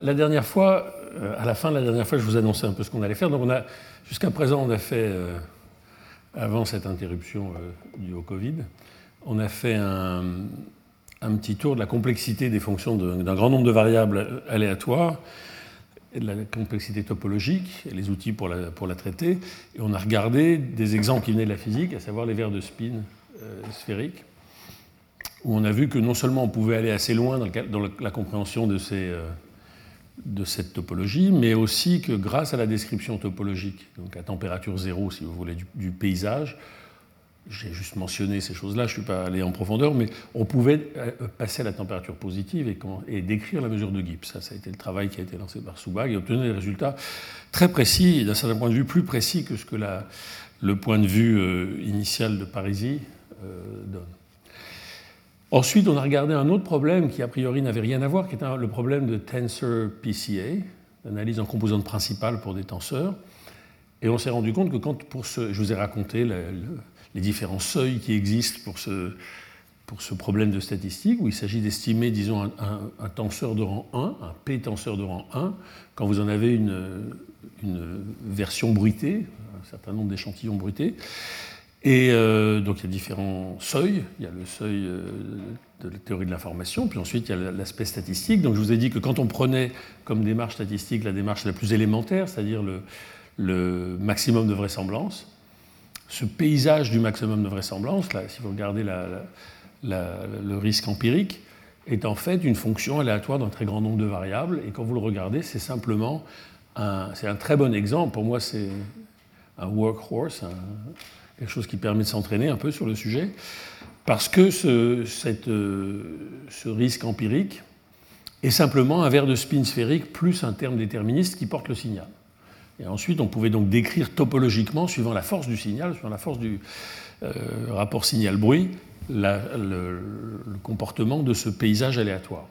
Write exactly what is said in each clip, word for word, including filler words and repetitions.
La dernière fois, à la fin de la dernière fois, je vous annonçais un peu ce qu'on allait faire. Donc, on a, jusqu'à présent, on a fait, euh, avant cette interruption euh, due au Covid, on a fait un, un petit tour de la complexité des fonctions de, d'un grand nombre de variables aléatoires, et de la complexité topologique, et les outils pour la, pour la traiter. Et on a regardé des exemples qui venaient de la physique, à savoir les verres de spin euh, sphériques, où on a vu que non seulement on pouvait aller assez loin dans, le, dans la compréhension de ces... Euh, de cette topologie, mais aussi que grâce à la description topologique, donc à température zéro, si vous voulez, du, du paysage, j'ai juste mentionné ces choses-là, je ne suis pas allé en profondeur, mais on pouvait passer à la température positive et, et décrire la mesure de Gibbs. Ça, ça a été le travail qui a été lancé par Soubag et obtenir des résultats très précis, et d'un certain point de vue plus précis que ce que la, le point de vue euh, initial de Parisi euh, donne. Ensuite, on a regardé un autre problème qui, a priori, n'avait rien à voir, qui était le problème de tensor P C A, l'analyse en composantes principales pour des tenseurs. Et on s'est rendu compte que quand, pour ce, je vous ai raconté le, le, les différents seuils qui existent pour ce, pour ce problème de statistique, où il s'agit d'estimer, disons, un, un, un tenseur de rang un, un P-tenseur de rang un, quand vous en avez une, une version bruitée, un certain nombre d'échantillons bruités. Et euh, donc il y a différents seuils. Il y a le seuil euh, de la théorie de l'information, puis ensuite il y a l'aspect statistique. Donc je vous ai dit que quand on prenait comme démarche statistique la démarche la plus élémentaire, c'est-à-dire le, le maximum de vraisemblance, ce paysage du maximum de vraisemblance, là, si vous regardez la, la, la, le risque empirique, est en fait une fonction aléatoire d'un très grand nombre de variables. Et quand vous le regardez, c'est simplement un, c'est un très bon exemple. Pour moi, c'est un workhorse, un, quelque chose qui permet de s'entraîner un peu sur le sujet, parce que ce, cette, ce risque empirique est simplement un verre de spin sphérique plus un terme déterministe qui porte le signal. Et ensuite, on pouvait donc décrire topologiquement, suivant la force du signal, suivant la force du euh, rapport signal-bruit, la, le, le comportement de ce paysage aléatoire.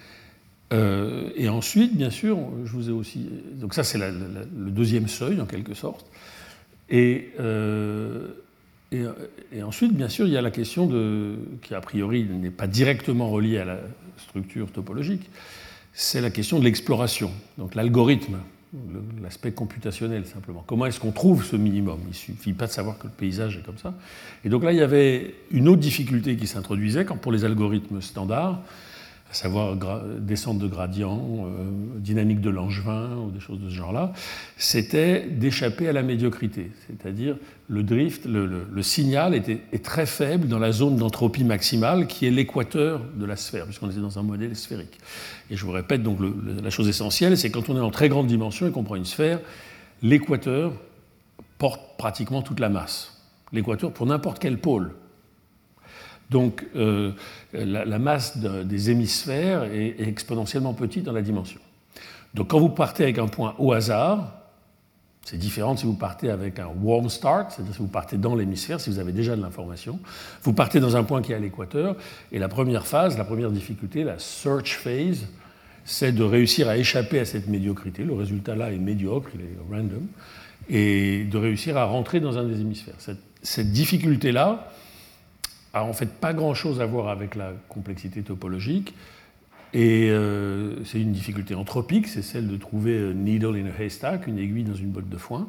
Euh, et ensuite, bien sûr, je vous ai aussi... Donc ça, c'est la, la, le deuxième seuil, en quelque sorte. Et... Euh, Et, et ensuite, bien sûr, il y a la question de, qui a priori n'est pas directement reliée à la structure topologique, c'est la question de l'exploration, donc l'algorithme, l'aspect computationnel simplement. Comment est-ce qu'on trouve ce minimum? Il ne suffit pas de savoir que le paysage est comme ça. Et donc là, il y avait une autre difficulté qui s'introduisait quand pour les algorithmes standards, à savoir descente de gradient, euh, dynamique de Langevin ou des choses de ce genre-là, c'était d'échapper à la médiocrité. C'est-à-dire le drift, le, le, le signal était, est très faible dans la zone d'entropie maximale qui est l'équateur de la sphère, puisqu'on était dans un modèle sphérique. Et je vous répète, donc le, le, la chose essentielle, c'est quand on est en très grande dimension et qu'on prend une sphère, l'équateur porte pratiquement toute la masse. L'équateur pour n'importe quel pôle. Donc euh, la, la masse de, des hémisphères est, est exponentiellement petite dans la dimension. Donc quand vous partez avec un point au hasard, c'est différent de si vous partez avec un warm start, c'est-à-dire si vous partez dans l'hémisphère, si vous avez déjà de l'information. Vous partez dans un point qui est à l'équateur, et la première phase, la première difficulté, la search phase, c'est de réussir à échapper à cette médiocrité. Le résultat là est médiocre, il est random, et de réussir à rentrer dans un des hémisphères. Cette, cette difficulté-là a en fait pas grand-chose à voir avec la complexité topologique, et euh, c'est une difficulté anthropique, c'est celle de trouver a needle in a haystack, une aiguille dans une botte de foin.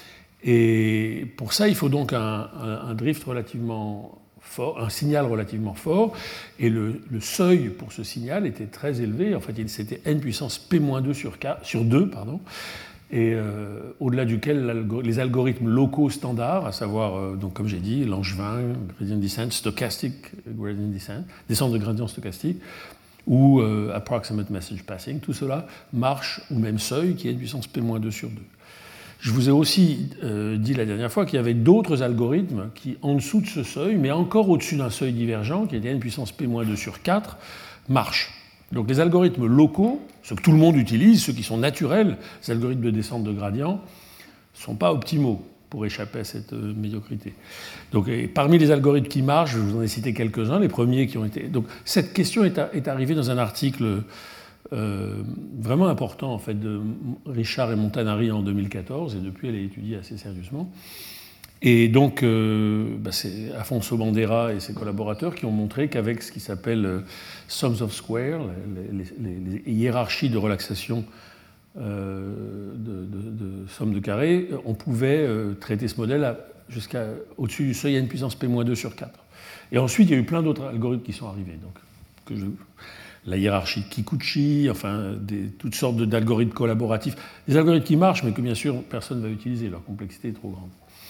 Et pour ça, il faut donc un, un, un drift relativement fort, un signal relativement fort, et le, le seuil pour ce signal était très élevé. En fait, c'était n puissance p moins deux sur, K, sur deux, pardon, et euh, au-delà duquel les algorithmes locaux standards, à savoir, euh, donc, comme j'ai dit, Langevin, gradient descent, stochastic gradient descent, descente de gradient stochastique, ou euh, approximate message passing, tout cela marche au même seuil qui est une puissance p moins deux sur deux. Je vous ai aussi euh, dit la dernière fois qu'il y avait d'autres algorithmes qui, en dessous de ce seuil, mais encore au-dessus d'un seuil divergent, qui était une puissance p moins deux sur quatre, marchent. Donc les algorithmes locaux, ceux que tout le monde utilise, ceux qui sont naturels, les algorithmes de descente de gradient, ne sont pas optimaux pour échapper à cette euh, médiocrité. Donc, et parmi les algorithmes qui marchent, je vous en ai cité quelques-uns, les premiers qui ont été... Donc cette question est, à, est arrivée dans un article euh, vraiment important en fait, de Richard et Montanari en deux mille quatorze, et depuis elle est étudiée assez sérieusement. Et donc, euh, bah c'est Afonso Bandera et ses collaborateurs qui ont montré qu'avec ce qui s'appelle euh, sums of squares, les, les, les, les hiérarchies de relaxation euh, de, de, de somme de carrés, on pouvait euh, traiter ce modèle jusqu'à au-dessus du seuil n puissance p moins deux sur quatre. Et ensuite, il y a eu plein d'autres algorithmes qui sont arrivés. Donc, que je, la hiérarchie de Kikuchi, enfin, des, toutes sortes d'algorithmes collaboratifs. Des algorithmes qui marchent, mais que bien sûr, personne ne va utiliser. Leur complexité est trop grande.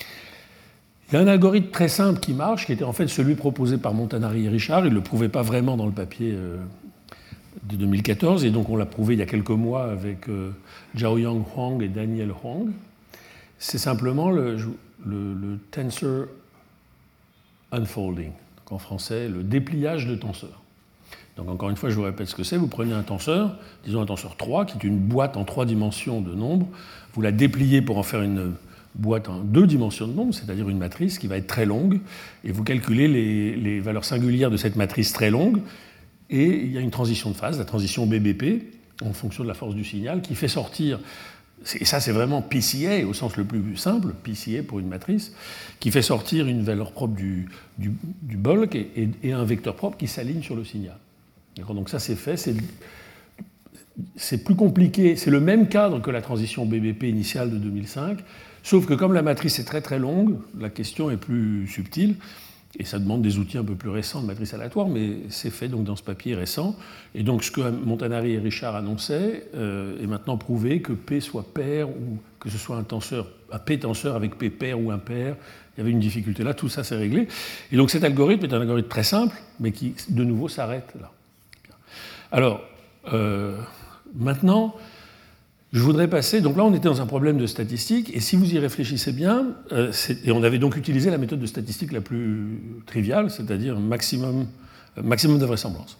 Il y a un algorithme très simple qui marche, qui était en fait celui proposé par Montanari et Richard. Ils ne le prouvaient pas vraiment dans le papier euh, de deux mille quatorze, et donc on l'a prouvé il y a quelques mois avec euh, Zhaoyang Huang et Daniel Huang. C'est simplement le, le, le tensor unfolding, donc en français, le dépliage de tenseurs. Donc encore une fois, je vous répète ce que c'est. Vous prenez un tenseur, disons un tenseur trois, qui est une boîte en trois dimensions de nombres, vous la dépliez pour en faire une boîte en deux dimensions de nombres, c'est-à-dire une matrice qui va être très longue, et vous calculez les, les valeurs singulières de cette matrice très longue, et il y a une transition de phase, la transition B B P, en fonction de la force du signal, qui fait sortir, et ça c'est vraiment P C A au sens le plus simple, P C A pour une matrice, qui fait sortir une valeur propre du, du, du bulk et, et, et un vecteur propre qui s'aligne sur le signal. Donc ça c'est fait, c'est, c'est plus compliqué, c'est le même cadre que la transition B B P initiale de deux mille cinq, sauf que comme la matrice est très très longue, la question est plus subtile, et ça demande des outils un peu plus récents de matrice aléatoire, mais c'est fait donc dans ce papier récent. Et donc ce que Montanari et Richard annonçaient euh, est maintenant prouvé, que P soit pair, ou que ce soit un tenseur, un P tenseur avec P pair ou impair. Il y avait une difficulté là, tout ça c'est réglé. Et donc cet algorithme est un algorithme très simple, mais qui de nouveau s'arrête là. Alors, euh, maintenant, je voudrais passer. Donc là, on était dans un problème de statistique, et si vous y réfléchissez bien, euh, et on avait donc utilisé la méthode de statistique la plus triviale, c'est-à-dire maximum, euh, maximum de vraisemblance.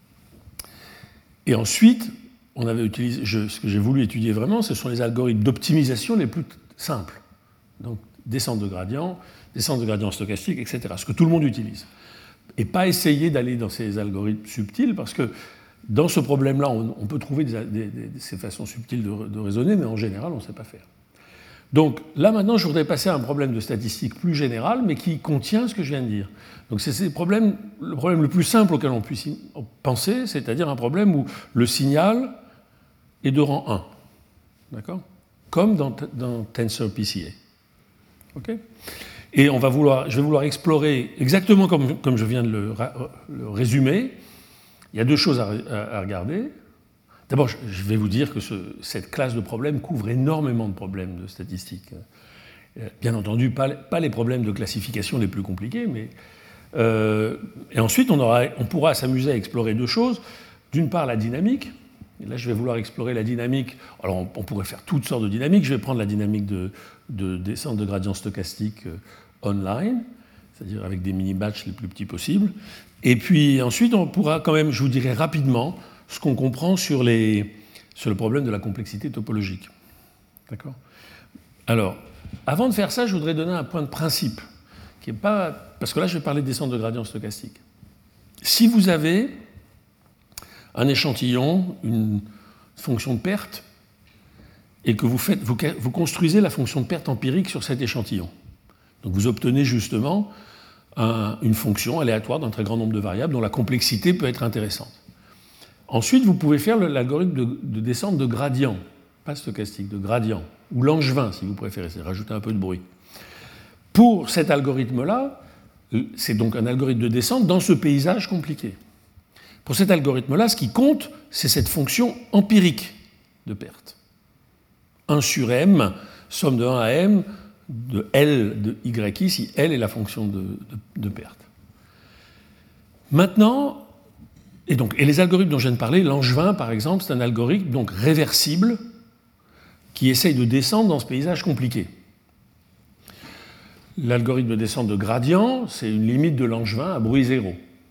Et ensuite, on avait utilisé, je, ce que j'ai voulu étudier vraiment, ce sont les algorithmes d'optimisation les plus simples. Donc, descente de gradient, descente de gradient stochastique, et cetera. Ce que tout le monde utilise. Et pas essayer d'aller dans ces algorithmes subtils, parce que dans ce problème-là, on, on peut trouver des, des, des, ces façons subtiles de, de raisonner, mais en général, on ne sait pas faire. Donc là, maintenant, je voudrais passer à un problème de statistique plus général, mais qui contient ce que je viens de dire. Donc c'est ces problèmes, le problème le plus simple auquel on puisse penser, c'est-à-dire un problème où le signal est de rang un. D'accord ? Comme dans, dans TensorPCA. OK ? Et on va vouloir, je vais vouloir explorer, exactement comme, comme je viens de le, le résumer. Il y a deux choses à, à, à regarder. D'abord, je vais vous dire que ce, cette classe de problèmes couvre énormément de problèmes de statistiques. Bien entendu, pas, pas les problèmes de classification les plus compliqués, mais... Euh, et ensuite, on, aura, on pourra s'amuser à explorer deux choses. D'une part, la dynamique. Et là, je vais vouloir explorer la dynamique. Alors, on, on pourrait faire toutes sortes de dynamiques. Je vais prendre la dynamique de, de descente de gradient stochastique euh, online, c'est-à-dire avec des mini-batchs les plus petits possibles. Et puis ensuite, on pourra quand même, je vous dirai rapidement, ce qu'on comprend sur, les, sur le problème de la complexité topologique. D'accord ? Alors, avant de faire ça, je voudrais donner un point de principe, qui est pas, parce que là, je vais parler de descente de gradient stochastique. Si vous avez un échantillon, une fonction de perte, et que vous, faites, vous, vous construisez la fonction de perte empirique sur cet échantillon, donc vous obtenez justement un, une fonction aléatoire d'un très grand nombre de variables dont la complexité peut être intéressante. Ensuite, vous pouvez faire l'algorithme de, de descente de gradient, pas stochastique, de gradient, ou Langevin si vous préférez, c'est rajouter un peu de bruit. Pour cet algorithme-là, c'est donc un algorithme de descente dans ce paysage compliqué. Pour cet algorithme-là, ce qui compte, c'est cette fonction empirique de perte. un sur m, somme de un à m, de L de Y ici, L est la fonction de, de, de perte. Maintenant, et, donc, et les algorithmes dont je viens de parler, Langevin par exemple, c'est un algorithme donc réversible qui essaye de descendre dans ce paysage compliqué. L'algorithme de descente de gradient, c'est une limite de Langevin à bruit zéro.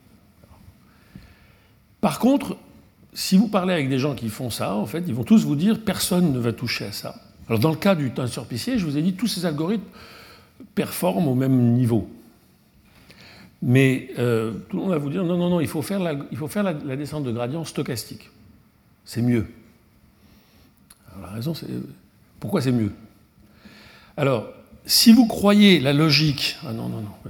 Par contre, si vous parlez avec des gens qui font ça, en fait, ils vont tous vous dire personne ne va toucher à ça. Alors dans le cas du TensorPCA, je vous ai dit tous ces algorithmes performent au même niveau. Mais euh, tout le monde va vous dire non, non, non, il faut faire la, il faut faire la, la descente de gradient stochastique. C'est mieux. Alors la raison, c'est pourquoi c'est mieux. Alors, si vous croyez la logique... Ah non, non, non.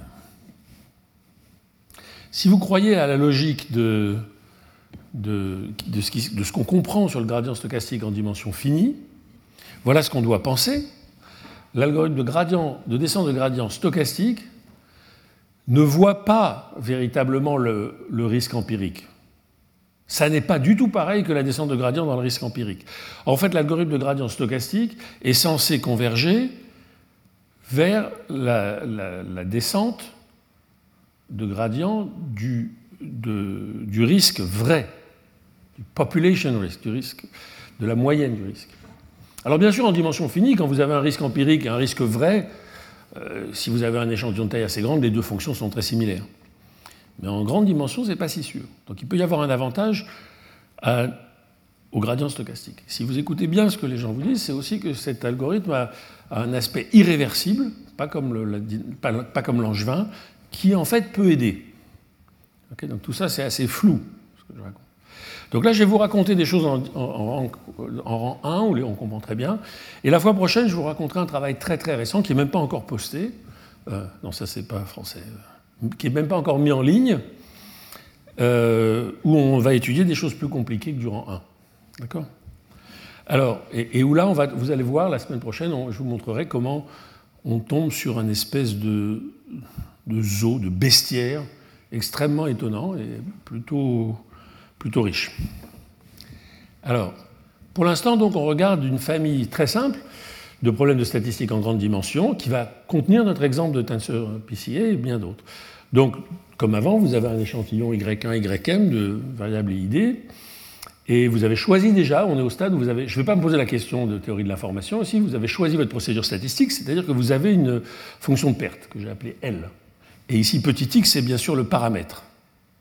Si vous croyez à la logique de, de, de ce, qui, de ce qu'on comprend sur le gradient stochastique en dimension finie, voilà ce qu'on doit penser. L'algorithme de, gradient, de descente de gradient stochastique ne voit pas véritablement le, le risque empirique. Ça n'est pas du tout pareil que la descente de gradient dans le risque empirique. En fait, l'algorithme de gradient stochastique est censé converger vers la, la, la descente de gradient du, de, du risque vrai, du population risk, du risque, de la moyenne du risque. Alors bien sûr, en dimension finie, quand vous avez un risque empirique et un risque vrai, euh, si vous avez un échantillon de taille assez grande, les deux fonctions sont très similaires. Mais en grande dimension, ce n'est pas si sûr. Donc il peut y avoir un avantage à, au gradient stochastique. Si vous écoutez bien ce que les gens vous disent, c'est aussi que cet algorithme a, a un aspect irréversible, pas comme, le, la, pas, pas comme Langevin, qui en fait peut aider. Okay, donc tout ça, c'est assez flou, ce que je raconte. Donc là, je vais vous raconter des choses en, en, en, en rang un, où on comprend très bien. Et la fois prochaine, je vous raconterai un travail très très récent, qui n'est même pas encore posté. Euh, non, ça, c'est pas français. Qui n'est même pas encore mis en ligne, euh, où on va étudier des choses plus compliquées que du rang un. D'accord ? Alors, et, et où là, on va, vous allez voir, la semaine prochaine, on, je vous montrerai comment on tombe sur une espèce de... de zoo, de bestiaire, extrêmement étonnant et plutôt, plutôt riche. Alors, pour l'instant, donc, on regarde une famille très simple de problèmes de statistiques en grande dimension qui va contenir notre exemple de tenseur P C A et bien d'autres. Donc, comme avant, vous avez un échantillon Y un, Y M de variables I D et vous avez choisi déjà, on est au stade où vous avez, je ne vais pas me poser la question de théorie de l'information ici, vous avez choisi votre procédure statistique, c'est-à-dire que vous avez une fonction de perte que j'ai appelée L. Et ici, petit x, c'est bien sûr le paramètre. D'accord ?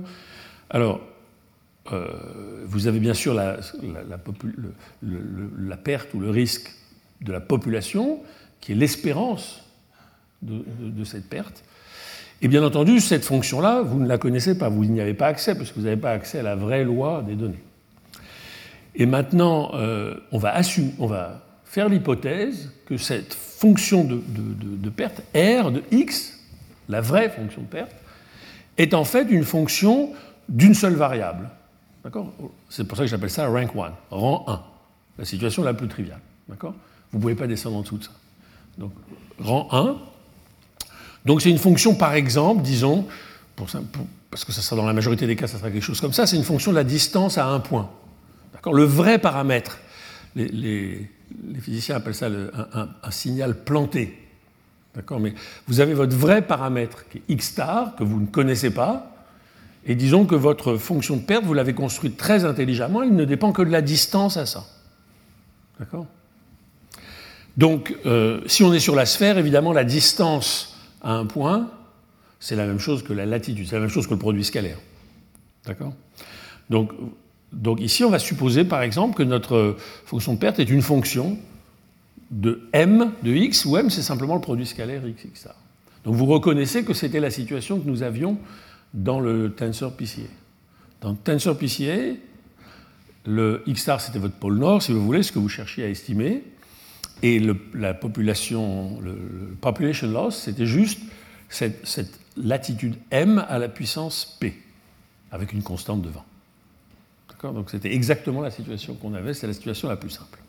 Alors, euh, vous avez bien sûr la, la, la, popu- le, le, la perte ou le risque de la population, qui est l'espérance de, de, de cette perte. Et bien entendu, cette fonction-là, vous ne la connaissez pas, vous n'y avez pas accès, parce que vous n'avez pas accès à la vraie loi des données. Et maintenant, euh, on, va assumer, on va faire l'hypothèse que cette fonction de, de, de, de perte, R de x, la vraie fonction de perte, est en fait une fonction d'une seule variable. D'accord ? C'est pour ça que j'appelle ça rank one, rang un, la situation la plus triviale. D'accord ? Vous ne pouvez pas descendre en dessous de ça. Donc, rang un. Donc, c'est une fonction, par exemple, disons, pour, pour, parce que ça sera dans la majorité des cas, ça sera quelque chose comme ça, c'est une fonction de la distance à un point. D'accord ? Le vrai paramètre, les, les, les physiciens appellent ça le, un, un, un signal planté. D'accord, mais vous avez votre vrai paramètre qui est x star, que vous ne connaissez pas, et disons que votre fonction de perte, vous l'avez construite très intelligemment, il ne dépend que de la distance à ça. D'accord ? Donc, euh, si on est sur la sphère, évidemment, la distance à un point, c'est la même chose que la latitude, c'est la même chose que le produit scalaire. D'accord ? Donc, donc ici, on va supposer, par exemple, que notre fonction de perte est une fonction de m de x, où m c'est simplement le produit scalaire x, x star. Donc vous reconnaissez que c'était la situation que nous avions dans le tensor P C A. Dans le tensor P C A, le x star c'était votre pôle nord, si vous voulez, ce que vous cherchiez à estimer, et le, la population, le, le population loss, c'était juste cette, cette latitude m à la puissance p, avec une constante de vent. D'accord ? Donc c'était exactement la situation qu'on avait, c'est la situation la plus simple.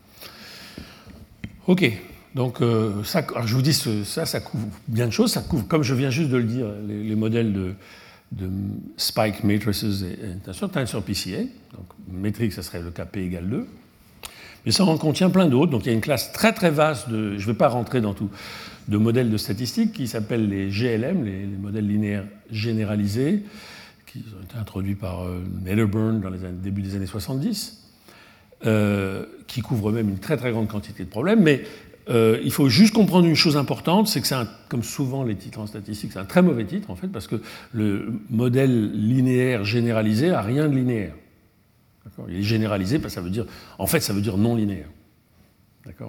Ok, donc euh, ça, alors je vous dis, ça, ça couvre bien de choses. Ça couvre, comme je viens juste de le dire, les, les modèles de, de spike matrices et, et tensor, tensor P C A. Donc métrique, ça serait le K P égale deux. Mais ça en contient plein d'autres. Donc il y a une classe très très vaste de, je ne vais pas rentrer dans tout, de modèles de statistiques qui s'appellent les G L M, les, les modèles linéaires généralisés, qui ont été introduits par euh, Netherburn dans les années, début des années soixante-dix. Euh, qui couvre même une très très grande quantité de problèmes, mais euh, il faut juste comprendre une chose importante, c'est que c'est un, comme souvent les titres en statistique, c'est un très mauvais titre en fait, parce que le modèle linéaire généralisé n'a rien de linéaire. D'accord ? Il est généralisé, parce que ça veut dire, en fait, ça veut dire non linéaire. D'accord ?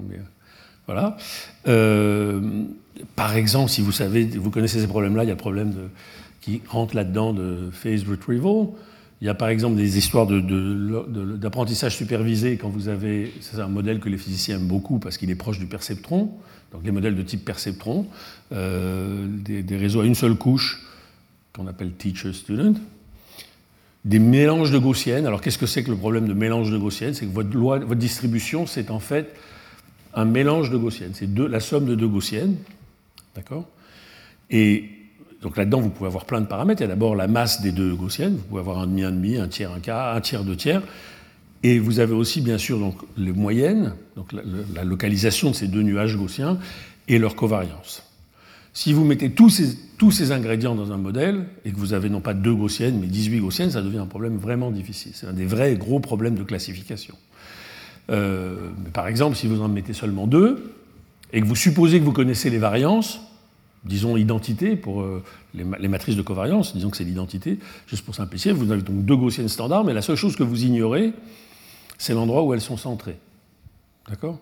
Mais, voilà. Euh, par exemple, si vous savez, vous connaissez ces problèmes-là, il y a le problème de, qui rentre là-dedans de phase retrieval. Il y a par exemple des histoires de, de, de, d'apprentissage supervisé quand vous avez, c'est un modèle que les physiciens aiment beaucoup parce qu'il est proche du perceptron, donc les modèles de type perceptron, euh, des, des réseaux à une seule couche qu'on appelle teacher-student, des mélanges de gaussiennes. Alors qu'est-ce que c'est que le problème de mélange de gaussiennes? C'est que votre, loi, votre distribution, c'est en fait un mélange de gaussiennes, c'est deux, la somme de deux gaussiennes, d'accord? Et donc là-dedans, vous pouvez avoir plein de paramètres. Il y a d'abord la masse des deux gaussiennes. Vous pouvez avoir un demi, un demi, un tiers, un quart, un tiers, deux tiers. Et vous avez aussi, bien sûr, donc, les moyennes, donc la, la localisation de ces deux nuages gaussiens et leur covariance. Si vous mettez tous ces, tous ces ingrédients dans un modèle et que vous avez non pas deux gaussiennes, mais dix-huit gaussiennes, ça devient un problème vraiment difficile. C'est un des vrais gros problèmes de classification. Euh, mais par exemple, si vous en mettez seulement deux et que vous supposez que vous connaissez les variances, disons identité pour euh, les, les matrices de covariance, disons que c'est l'identité, juste pour simplifier, vous avez donc deux gaussiennes standards, mais la seule chose que vous ignorez, c'est l'endroit où elles sont centrées. D'accord?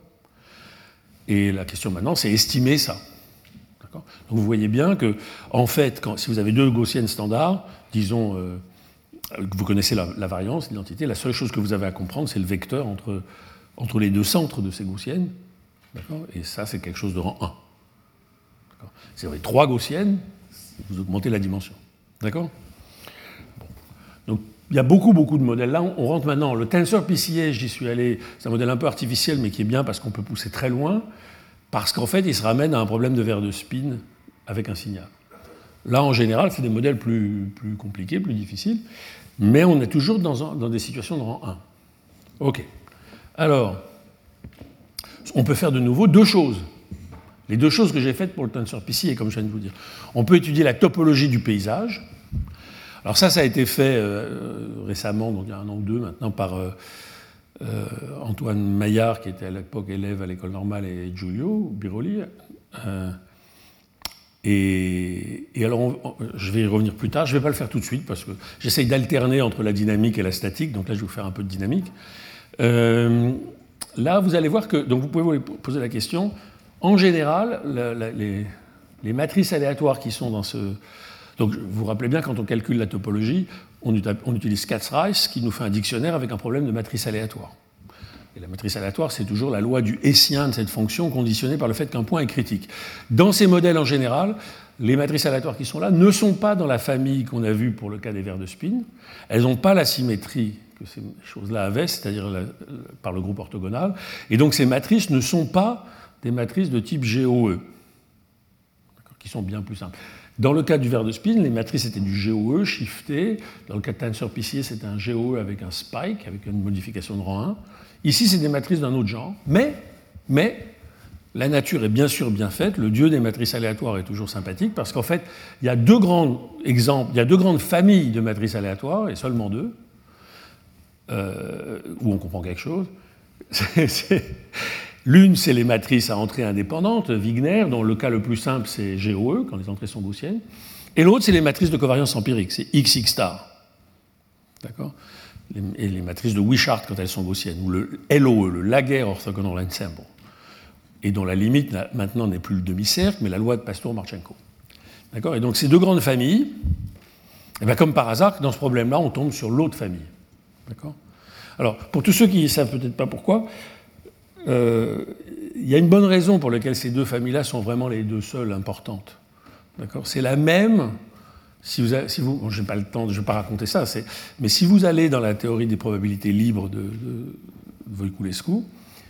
Et la question maintenant, c'est estimer ça. D'accord? Donc vous voyez bien que, en fait, quand, si vous avez deux gaussiennes standards, disons euh, que vous connaissez la, la variance, l'identité, la seule chose que vous avez à comprendre, c'est le vecteur entre, entre les deux centres de ces gaussiennes. D'accord? Et ça, c'est quelque chose de rang un. Si vous avez trois gaussiennes, vous augmentez la dimension. D'accord? Bon. Donc, il y a beaucoup, beaucoup de modèles. Là, on rentre maintenant. Le tensor P C A, j'y suis allé. C'est un modèle un peu artificiel, mais qui est bien parce qu'on peut pousser très loin. Parce qu'en fait, il se ramène à un problème de verre de spin avec un signal. Là, en général, c'est des modèles plus, plus compliqués, plus difficiles. Mais on est toujours dans, un, dans des situations de rang un. OK. Alors, on peut faire de nouveau deux choses. Les deux choses que j'ai faites pour le tensor P C A, comme je viens de vous dire. On peut étudier la topologie du paysage. Alors ça, ça a été fait euh, récemment, donc il y a un an ou deux maintenant, par euh, euh, Antoine Maillard, qui était à l'époque élève à l'école normale, et Giulio Biroli. Euh, et, et alors, on, on, je vais y revenir plus tard. Je ne vais pas le faire tout de suite, parce que j'essaye d'alterner entre la dynamique et la statique. Donc là, je vais vous faire un peu de dynamique. Euh, là, vous allez voir que... Donc vous pouvez vous poser la question... En général, la, la, les, les matrices aléatoires qui sont dans ce... Donc, vous vous rappelez bien, quand on calcule la topologie, on, on utilise Katz-Rice, qui nous fait un dictionnaire avec un problème de matrice aléatoire. Et la matrice aléatoire, c'est toujours la loi du hessien de cette fonction conditionnée par le fait qu'un point est critique. Dans ces modèles, en général, les matrices aléatoires qui sont là ne sont pas dans la famille qu'on a vue pour le cas des verres de spin. Elles n'ont pas la symétrie que ces choses-là avaient, c'est-à-dire la, la, par le groupe orthogonal. Et donc, ces matrices ne sont pas des matrices de type G O E, qui sont bien plus simples. Dans le cas du verre de spin, les matrices étaient du G O E shifté. Dans le cas de tensor P C A, c'était un G O E avec un spike, avec une modification de rang un. Ici, c'est des matrices d'un autre genre. Mais, mais, la nature est bien sûr bien faite. Le dieu des matrices aléatoires est toujours sympathique, parce qu'en fait, il y a deux grands exemples, il y a deux grandes familles de matrices aléatoires, et seulement deux, euh, où on comprend quelque chose. c'est... c'est L'une, c'est les matrices à entrée indépendante, Wigner, dont le cas le plus simple, c'est G O E, quand les entrées sont gaussiennes. Et l'autre, c'est les matrices de covariance empirique, c'est X X star. D'accord? Et les matrices de Wishart, quand elles sont gaussiennes, ou le L O E, le Laguerre Orthogonal Ensemble, et dont la limite maintenant n'est plus le demi-cercle, mais la loi de Pastur-Marchenko. D'accord? Et donc, ces deux grandes familles, et bien, comme par hasard, dans ce problème-là, on tombe sur l'autre famille. D'accord? Alors, pour tous ceux qui ne savent peut-être pas pourquoi, il euh, y a une bonne raison pour laquelle ces deux familles-là sont vraiment les deux seules importantes. D'accord ? C'est la même, si vous, si vous bon, je n'ai pas le temps, je ne vais pas raconter ça, mais si vous allez dans la théorie des probabilités libres de, de, de Voiculescu,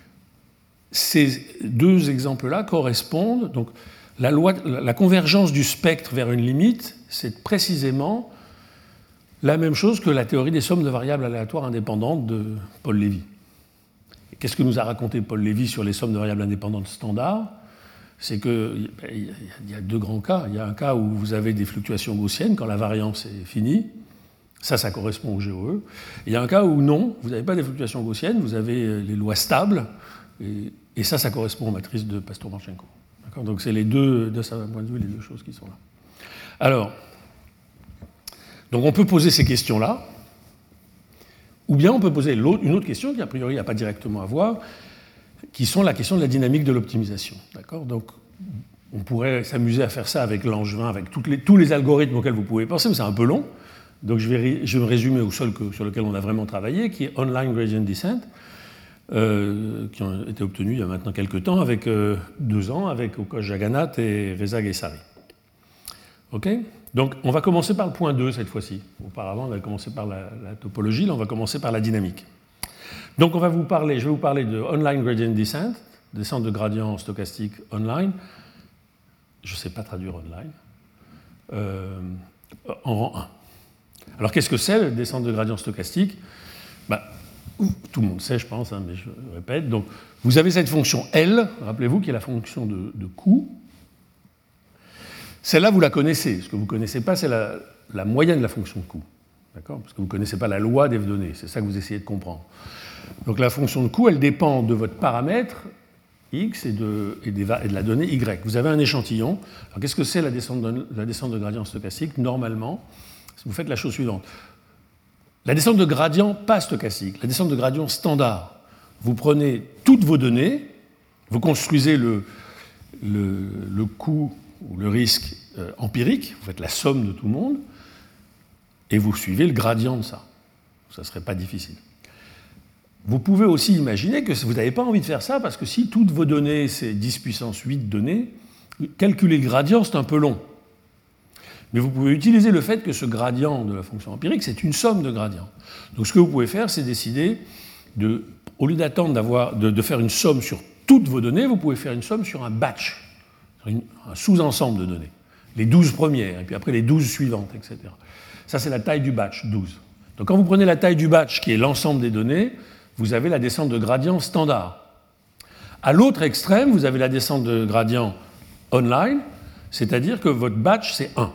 ces deux exemples-là correspondent, donc la, loi, la convergence du spectre vers une limite, c'est précisément la même chose que la théorie des sommes de variables aléatoires indépendantes de Paul Lévy. Qu'est-ce que nous a raconté Paul Lévy sur les sommes de variables indépendantes standards? C'est qu'il y a deux grands cas. Il y a un cas où vous avez des fluctuations gaussiennes quand la variance est finie. Ça, ça correspond au G O E. Et il y a un cas où non, vous n'avez pas des fluctuations gaussiennes, vous avez les lois stables. Et, et ça, ça correspond aux matrices de Pastur-Marchenko. Donc c'est les deux, de ce point de vue, les deux choses qui sont là. Alors, donc on peut poser ces questions-là. Ou bien on peut poser une autre question qui, a priori, n'a pas directement à voir, qui sont la question de la dynamique de l'optimisation. D'accord ? Donc, on pourrait s'amuser à faire ça avec Langevin, avec toutes les, tous les algorithmes auxquels vous pouvez penser, mais c'est un peu long. Donc je vais, je vais me résumer au seul que, sur lequel on a vraiment travaillé, qui est Online Gradient Descent, euh, qui ont été obtenus il y a maintenant quelques temps, avec euh, deux ans, avec Okosh Jagannath et Reza Ghessari. OK ? Donc on va commencer par le point deux cette fois-ci. Auparavant, on a commencé par la, la topologie, là on va commencer par la dynamique. Donc on va vous parler, je vais vous parler de Online Gradient Descent, descente de gradient stochastique online. Je ne sais pas traduire online. Euh, en rang un. Alors qu'est-ce que c'est, la descente de gradient stochastique ? Ben, tout le monde sait, je pense, hein, mais je répète. Donc, vous avez cette fonction L, rappelez-vous, qui est la fonction de, de coût. Celle-là, vous la connaissez. Ce que vous ne connaissez pas, c'est la, la moyenne de la fonction de coût. D'accord ? Parce que vous ne connaissez pas la loi des données. C'est ça que vous essayez de comprendre. Donc, la fonction de coût, elle dépend de votre paramètre X et de, et des, et de la donnée Y. Vous avez un échantillon. Alors, qu'est-ce que c'est la descente de, la descente de gradient stochastique ? Normalement, vous faites la chose suivante. La descente de gradient pas stochastique, la descente de gradient standard. Vous prenez toutes vos données, vous construisez le, le, le coût ou le risque euh, empirique, vous faites la somme de tout le monde, et vous suivez le gradient de ça. Ça ne serait pas difficile. Vous pouvez aussi imaginer que vous n'avez pas envie de faire ça, parce que si toutes vos données, c'est dix puissance huit données, calculer le gradient, c'est un peu long. Mais vous pouvez utiliser le fait que ce gradient de la fonction empirique, c'est une somme de gradients. Donc ce que vous pouvez faire, c'est décider, de, au lieu d'attendre d'avoir, de, de faire une somme sur toutes vos données, vous pouvez faire une somme sur un batch, une, un sous-ensemble de données. Les douze premières, et puis après les douze suivantes, et cetera. Ça, c'est la taille du batch, douze. Donc quand vous prenez la taille du batch, qui est l'ensemble des données, vous avez la descente de gradient standard. À l'autre extrême, vous avez la descente de gradient online, c'est-à-dire que votre batch, c'est un.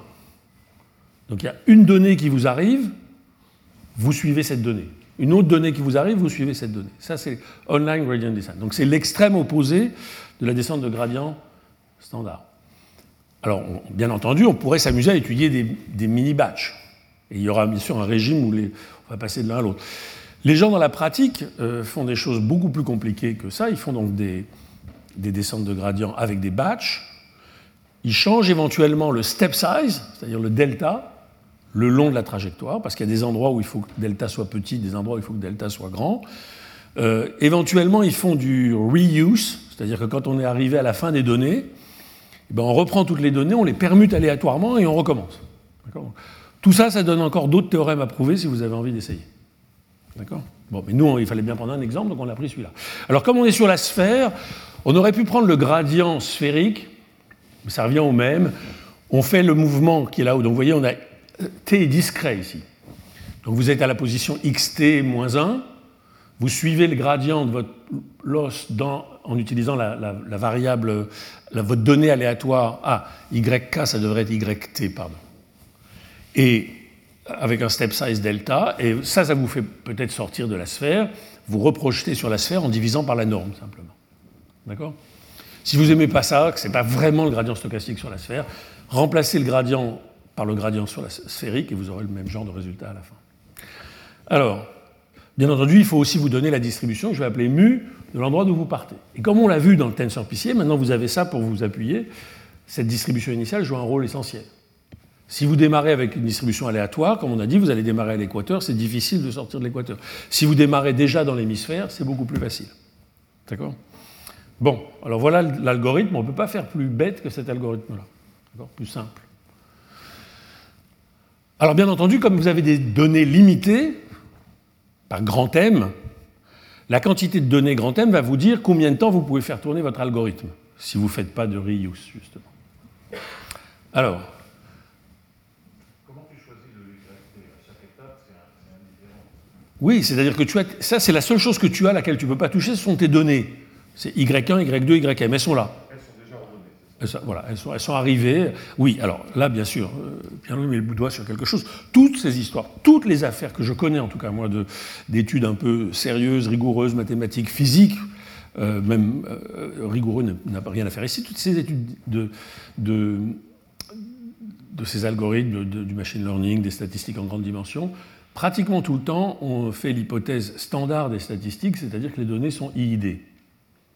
Donc il y a une donnée qui vous arrive, vous suivez cette donnée. Une autre donnée qui vous arrive, vous suivez cette donnée. Ça, c'est Online Gradient Descent. Donc c'est l'extrême opposé de la descente de gradient standard. Alors, on, bien entendu, on pourrait s'amuser à étudier des, des mini-batchs. Et il y aura bien sûr un régime où les, on va passer de l'un à l'autre. Les gens dans la pratique euh, font des choses beaucoup plus compliquées que ça. Ils font donc des, des descentes de gradient avec des batchs. Ils changent éventuellement le step size, c'est-à-dire le delta, le long de la trajectoire, parce qu'il y a des endroits où il faut que delta soit petit, des endroits où il faut que delta soit grand. Euh, éventuellement, ils font du reuse, c'est-à-dire que quand on est arrivé à la fin des données, eh ben on reprend toutes les données, on les permute aléatoirement et on recommence. D'accord ? Tout ça, ça donne encore d'autres théorèmes à prouver si vous avez envie d'essayer. D'accord ? Bon, mais nous, on, il fallait bien prendre un exemple, donc on a pris celui-là. Alors, comme on est sur la sphère, on aurait pu prendre le gradient sphérique, mais ça revient au même. On fait le mouvement qui est là-haut. Donc, vous voyez, on a t est discret ici. Donc, vous êtes à la position xt moins un. Vous suivez le gradient de votre loss dans, en utilisant la, la, la variable, la, votre donnée aléatoire. Ah, yk, ça devrait être yt, pardon. Et avec un step size delta, et ça, ça vous fait peut-être sortir de la sphère. Vous reprojetez sur la sphère en divisant par la norme, simplement. D'accord ? Si vous n'aimez pas ça, que ce n'est pas vraiment le gradient stochastique sur la sphère, remplacez le gradient par le gradient sur la sphérique et vous aurez le même genre de résultat à la fin. Alors, bien entendu, il faut aussi vous donner la distribution que je vais appeler mu de l'endroit d'où vous partez. Et comme on l'a vu dans le TensorPCA, maintenant vous avez ça pour vous appuyer. Cette distribution initiale joue un rôle essentiel. Si vous démarrez avec une distribution aléatoire, comme on a dit, vous allez démarrer à l'équateur, c'est difficile de sortir de l'équateur. Si vous démarrez déjà dans l'hémisphère, c'est beaucoup plus facile. D'accord ? Bon, alors voilà l'algorithme. On ne peut pas faire plus bête que cet algorithme-là. D'accord ? Plus simple. Alors bien entendu, comme vous avez des données limitées, par grand M, la quantité de données grand M va vous dire combien de temps vous pouvez faire tourner votre algorithme, si vous ne faites pas de reuse, justement. Alors... Comment tu choisis le Y T ? À chaque étape, c'est indifférent. Oui, c'est-à-dire que tu as, ça, c'est la seule chose que tu as à laquelle tu ne peux pas toucher, ce sont tes données. C'est Y un, Y deux, Y M, elles sont là. Elles sont déjà ordonnées. Elles sont, voilà, elles sont, elles sont arrivées. Oui, alors là, bien sûr, euh, Pierre-Louis met le bout de doigt sur quelque chose. Toutes ces histoires, toutes les affaires que je connais, en tout cas moi, de, d'études un peu sérieuses, rigoureuses, mathématiques, physiques, euh, même euh, rigoureux n'a pas rien à faire ici, toutes ces études de, de, de ces algorithmes, de, de, du machine learning, des statistiques en grande dimension, pratiquement tout le temps, on fait l'hypothèse standard des statistiques, c'est-à-dire que les données sont I I D. D'accord ?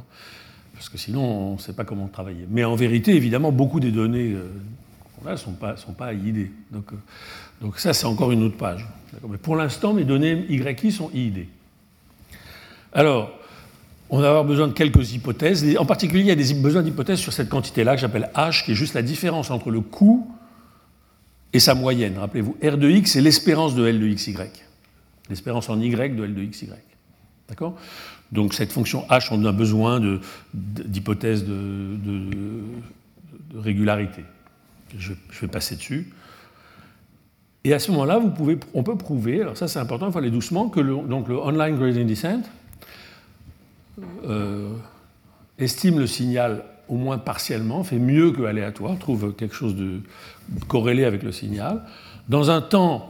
Parce que sinon, on ne sait pas comment travailler. Mais en vérité, évidemment, beaucoup des données euh, ne sont pas, sont pas I I D. Donc, euh, donc ça, c'est encore une autre page. Mais pour l'instant, mes données Y I sont I I D. Alors, on va avoir besoin de quelques hypothèses. En particulier, il y a des besoins d'hypothèses sur cette quantité-là que j'appelle H, qui est juste la différence entre le coût et sa moyenne. Rappelez-vous, R de X, c'est l'espérance de L de X Y. L'espérance en Y de L de X Y. D'accord ? Donc cette fonction H, on a besoin de, d'hypothèses de, de, de régularité. Je, je vais passer dessus. Et à ce moment-là, vous pouvez, on peut prouver, alors ça c'est important, il faut aller doucement, que le, donc le online gradient descent euh, estime le signal au moins partiellement, fait mieux que aléatoire, trouve quelque chose de corrélé avec le signal, dans un temps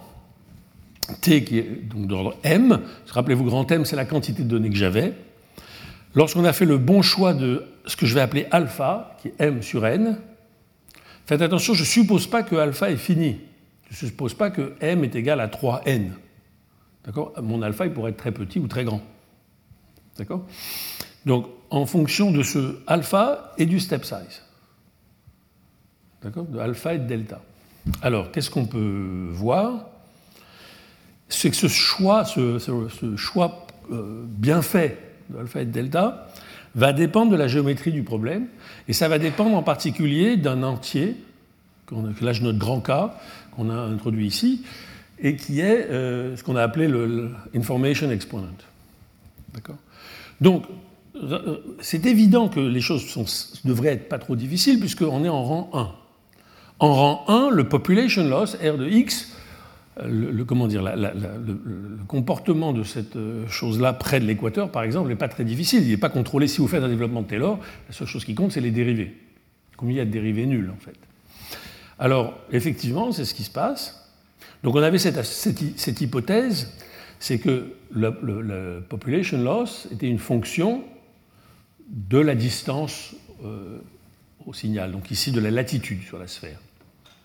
t qui est donc d'ordre m. Rappelez-vous, grand M, c'est la quantité de données que j'avais. Lorsqu'on a fait le bon choix de ce que je vais appeler alpha, qui est m sur n, faites attention, je ne suppose pas que alpha est fini. Je ne suppose pas que m est égal à trois n. D'accord ? Mon alpha, il pourrait être très petit ou très grand. D'accord ? Donc, en fonction de ce alpha et du step size. D'accord ? De alpha et de delta. Alors, qu'est-ce qu'on peut voir ? C'est que ce choix, ce, ce, ce choix euh, bien fait de alpha et de delta va dépendre de la géométrie du problème, et ça va dépendre en particulier d'un entier, que là je note grand K, qu'on a introduit ici, et qui est euh, ce qu'on a appelé le, le information exponent. D'accord ? Donc, c'est évident que les choses sont, devraient être pas trop difficiles, puisqu'on est en rang un. En rang un, le population loss, R de X, le, le, comment dire, la, la, la, le, le comportement de cette chose-là près de l'équateur, par exemple, n'est pas très difficile. Il n'est pas contrôlé. Si vous faites un développement de Taylor, la seule chose qui compte, c'est les dérivés. Combien il y a de dérivés nuls, en fait. Alors, effectivement, c'est ce qui se passe. Donc, on avait cette, cette, cette hypothèse, c'est que le, le, le population loss était une fonction de la distance euh, au signal, donc ici de la latitude sur la sphère. D'accord ?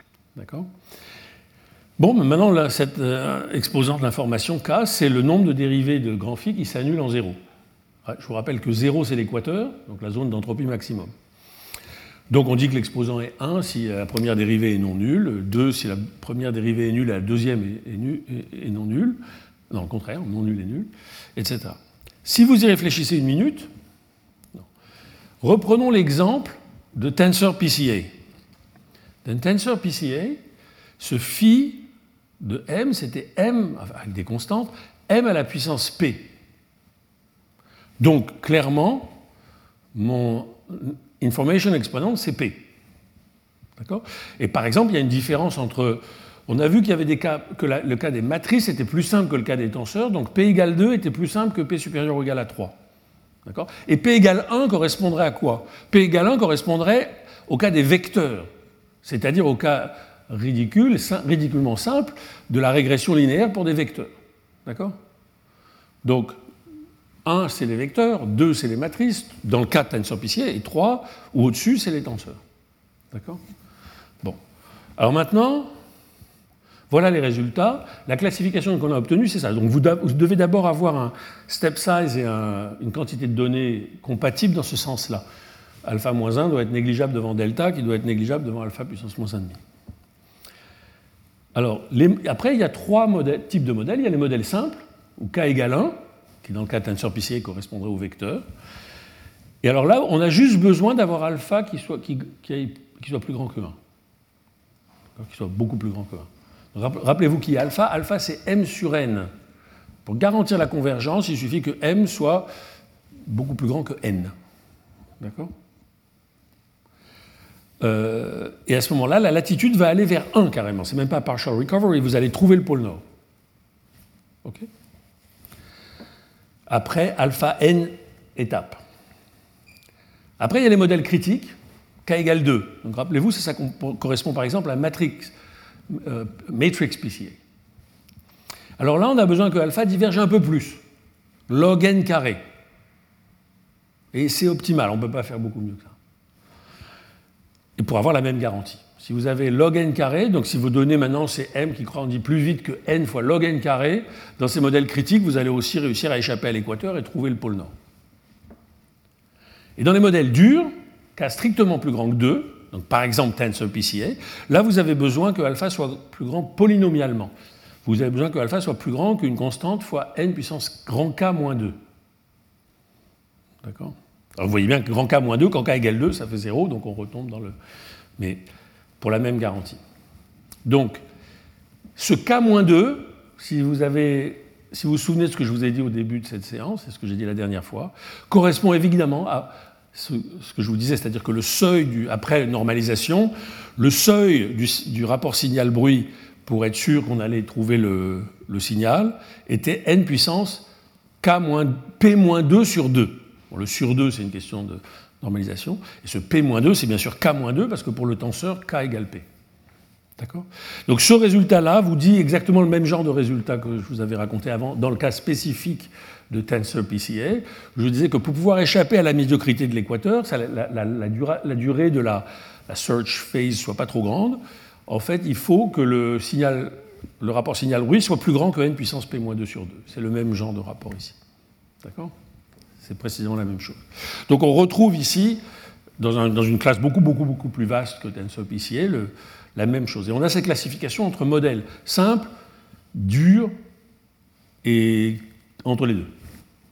Bon, mais maintenant, là, cette euh, exposante d'information K, c'est le nombre de dérivés de grand phi qui s'annule en zéro. Je vous rappelle que zéro, c'est l'équateur, donc la zone d'entropie maximum. Donc on dit que l'exposant est un si la première dérivée est non nulle, deux si la première dérivée est nulle et la deuxième est, est, nu, est, est non nulle, non, au contraire, non nulle et nulle, et cetera. Si vous y réfléchissez une minute, non. Reprenons l'exemple de TensorPCA. Dans TensorPCA, ce phi de m, c'était m, avec des constantes, m à la puissance p. Donc, clairement, mon information exponent, c'est p. D'accord ? Et par exemple, il y a une différence entre... On a vu qu'il y avait des cas, que la, le cas des matrices était plus simple que le cas des tenseurs, donc p égale deux était plus simple que p supérieur ou égal à trois. D'accord ? Et p égale un correspondrait à quoi ? P égale un correspondrait au cas des vecteurs, c'est-à-dire au cas ridicule, ridiculement simple de la régression linéaire pour des vecteurs. D'accord ? Donc, un, c'est les vecteurs, deux, c'est les matrices, dans le cas de TensorPCA, et trois, ou au-dessus, c'est les tenseurs. D'accord ? Bon. Alors maintenant, voilà les résultats. La classification qu'on a obtenue, c'est ça. Donc vous, vous devez d'abord avoir un step size et un, une quantité de données compatibles dans ce sens-là. Alpha moins un doit être négligeable devant delta, qui doit être négligeable devant alpha puissance moins un virgule cinq. Alors, les, après, il y a trois modèles, types de modèles. Il y a les modèles simples, où k égale un, qui dans le cas de TensorPCA correspondrait au vecteur. Et alors là, on a juste besoin d'avoir alpha qui soit, qui, qui, qui soit plus grand que un. Qui soit beaucoup plus grand que un. Donc, rappelez-vous qui est alpha. Alpha, c'est m sur n. Pour garantir la convergence, il suffit que m soit beaucoup plus grand que n. D'accord ? Euh, et à ce moment-là, la latitude va aller vers un carrément. C'est même pas partial recovery, vous allez trouver le pôle nord. Ok ? Après, alpha n étapes. Après, il y a les modèles critiques, k égale deux. Donc rappelez-vous, ça, ça correspond par exemple à matrix, euh, matrix P C A. Alors là, on a besoin que alpha diverge un peu plus, log n carré. Et c'est optimal, on ne peut pas faire beaucoup mieux que ça. Et pour avoir la même garantie. Si vous avez log n carré, donc si vos données maintenant c'est m qui grandit plus vite que n fois log n carré, dans ces modèles critiques, vous allez aussi réussir à échapper à l'équateur et trouver le pôle nord. Et dans les modèles durs, k strictement plus grand que deux, donc par exemple tensor P C A, là vous avez besoin que alpha soit plus grand polynomialement. Vous avez besoin que alpha soit plus grand qu'une constante fois n puissance grand K moins deux. D'accord ? Alors vous voyez bien que grand K moins deux, quand K égale deux, ça fait zéro, donc on retombe dans le... Mais pour la même garantie. Donc, ce K moins deux, si vous avez... Si vous vous souvenez de ce que je vous ai dit au début de cette séance, et ce que j'ai dit la dernière fois, correspond évidemment à ce, ce que je vous disais, c'est-à-dire que le seuil, du, après normalisation, le seuil du, du rapport signal-bruit, pour être sûr qu'on allait trouver le, le signal, était n puissance K moins, P moins deux sur deux. Bon, le sur deux, c'est une question de normalisation, et ce P moins deux, c'est bien sûr K moins deux, parce que pour le tenseur, K égale P. D'accord ? Donc ce résultat-là vous dit exactement le même genre de résultat que je vous avais raconté avant dans le cas spécifique de tensor P C A. Je vous disais que pour pouvoir échapper à la médiocrité de l'équateur, la, la, la, la, dura, la durée de la, la search phase soit pas trop grande. En fait, il faut que le, signal, le rapport signal-bruit soit plus grand que n puissance P moins deux sur deux. C'est le même genre de rapport ici. D'accord ? C'est précisément la même chose. Donc on retrouve ici, dans, un, dans une classe beaucoup, beaucoup, beaucoup plus vaste que tensor P C A, le, la même chose. Et on a cette classification entre modèles simples, durs et entre les deux. D'accord ?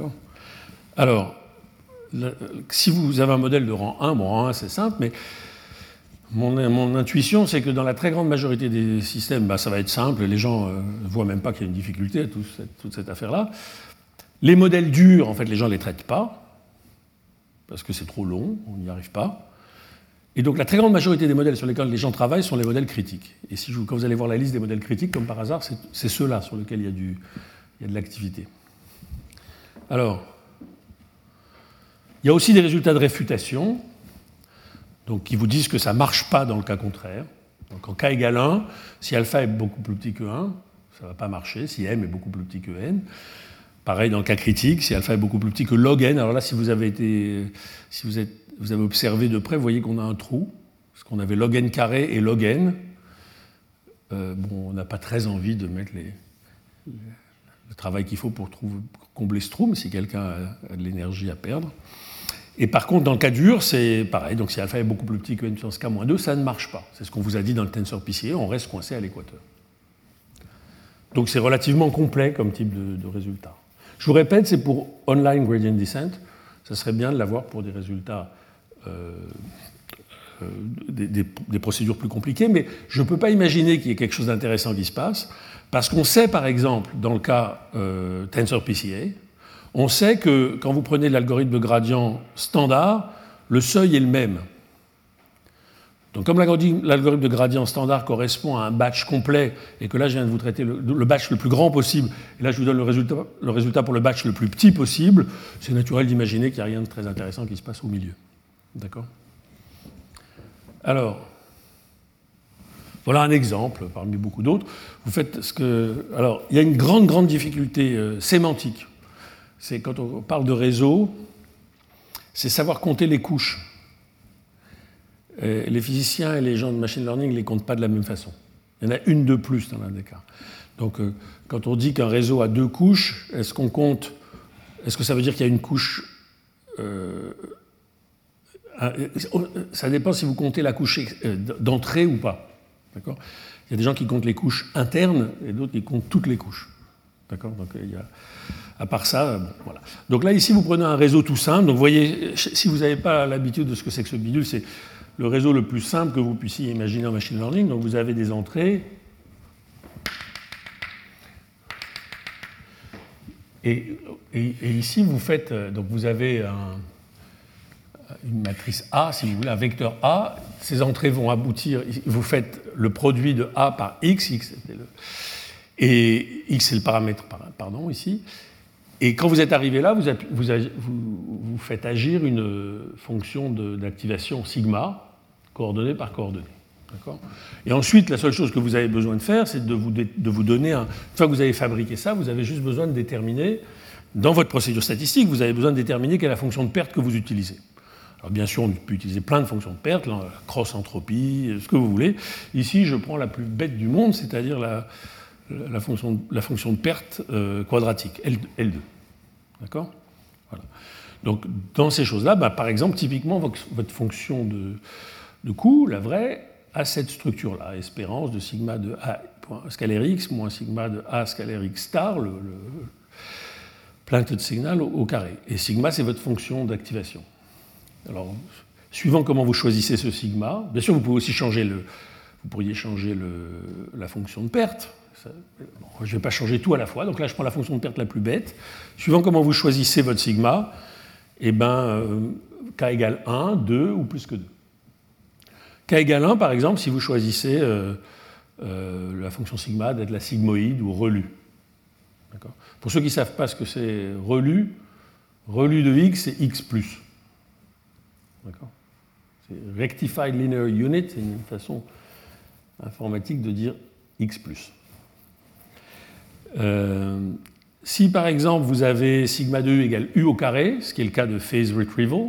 Alors, le, si vous avez un modèle de rang un, bon, rang un c'est simple, mais mon, mon intuition c'est que dans la très grande majorité des systèmes, bah, ça va être simple, les gens ne euh, voient même pas qu'il y a une difficulté à tout, cette, toute cette affaire-là. Les modèles durs, en fait, les gens ne les traitent pas, parce que c'est trop long, on n'y arrive pas. Et donc la très grande majorité des modèles sur lesquels les gens travaillent sont les modèles critiques. Et si je, quand vous allez voir la liste des modèles critiques, comme par hasard, c'est, c'est ceux-là sur lesquels il y a, du, il y a de l'activité. Alors, il y a aussi des résultats de réfutation, donc, qui vous disent que ça ne marche pas dans le cas contraire. Donc en K égale un, si alpha est beaucoup plus petit que un, ça ne va pas marcher, si m est beaucoup plus petit que n. Pareil dans le cas critique, si alpha est beaucoup plus petit que log n, alors là, si vous avez été... Si vous êtes Vous avez observé de près, vous voyez qu'on a un trou, parce qu'on avait log n carré et log n. Euh, bon, on n'a pas très envie de mettre les, les, le travail qu'il faut pour, trouver, pour combler ce trou, mais si quelqu'un a, a de l'énergie à perdre. Et par contre, dans le cas dur, c'est pareil. Donc si alpha est beaucoup plus petit que n puissance k moins deux, ça ne marche pas. C'est ce qu'on vous a dit dans le tensor P C A, on reste coincé à l'équateur. Donc c'est relativement complet comme type de, de résultat. Je vous répète, c'est pour online gradient descent. Ça serait bien de l'avoir pour des résultats Euh, euh, des, des, des procédures plus compliquées, mais je ne peux pas imaginer qu'il y ait quelque chose d'intéressant qui se passe, parce qu'on sait, par exemple, dans le cas euh, tensor P C A, on sait que quand vous prenez l'algorithme de gradient standard, le seuil est le même. Donc comme l'algorithme de gradient standard correspond à un batch complet, et que là je viens de vous traiter le, le batch le plus grand possible, et là je vous donne le résultat, le résultat pour le batch le plus petit possible, c'est naturel d'imaginer qu'il n'y a rien de très intéressant qui se passe au milieu. D'accord ? Alors, voilà un exemple parmi beaucoup d'autres. Vous faites ce que... Alors, il y a une grande, grande difficulté euh, sémantique. C'est quand on parle de réseau, c'est savoir compter les couches. Et les physiciens et les gens de machine learning ne les comptent pas de la même façon. Il y en a une de plus dans l'un des cas. Donc, euh, quand on dit qu'un réseau a deux couches, est-ce qu'on compte... Est-ce que ça veut dire qu'il y a une couche... Euh, Ça dépend si vous comptez la couche d'entrée ou pas. D'accord ? Il y a des gens qui comptent les couches internes et d'autres qui comptent toutes les couches. D'accord ? Donc, il y a, à part ça, bon, voilà. Donc là, ici, vous prenez un réseau tout simple. Donc, vous voyez, si vous n'avez pas l'habitude de ce que c'est que ce bidule, c'est le réseau le plus simple que vous puissiez imaginer en machine learning. Donc, vous avez des entrées. Et, et, et ici, vous faites. Donc, vous avez un. Une matrice A, si vous voulez, un vecteur A, ces entrées vont aboutir, vous faites le produit de A par X, X le, et X c'est le paramètre, pardon, ici, et quand vous êtes arrivé là, vous, vous, vous, vous faites agir une fonction de, d'activation sigma, coordonnée par coordonnée. D'accord ? Et ensuite, la seule chose que vous avez besoin de faire, c'est de vous, de vous donner un... Une fois que vous avez fabriqué ça, vous avez juste besoin de déterminer, dans votre procédure statistique, vous avez besoin de déterminer quelle est la fonction de perte que vous utilisez. Alors bien sûr, on peut utiliser plein de fonctions de perte, la cross-entropie, ce que vous voulez. Ici, je prends la plus bête du monde, c'est-à-dire la, la, fonction, la fonction de perte euh, quadratique, L deux. D'accord ? Voilà. Donc, dans ces choses-là, bah, par exemple, typiquement, votre, votre fonction de, de coût, la vraie, a cette structure-là, espérance de sigma de A scalaire x moins sigma de A scalaire x star, le, le planted signal au, au carré. Et sigma, c'est votre fonction d'activation. Alors, suivant comment vous choisissez ce sigma, bien sûr, vous pouvez aussi changer le, vous pourriez changer le, la fonction de perte. Ça, bon, je ne vais pas changer tout à la fois, donc là, je prends la fonction de perte la plus bête. Suivant comment vous choisissez votre sigma, eh ben, euh, k égale un, deux ou plus que deux. K égale un, par exemple, si vous choisissez euh, euh, la fonction sigma d'être la sigmoïde ou relue. Pour ceux qui ne savent pas ce que c'est relu, relu de x, c'est x plus. D'accord ? C'est rectified linear unit, c'est une façon informatique de dire x plus. Euh, si par exemple vous avez sigma de u égale u au carré, ce qui est le cas de phase retrieval,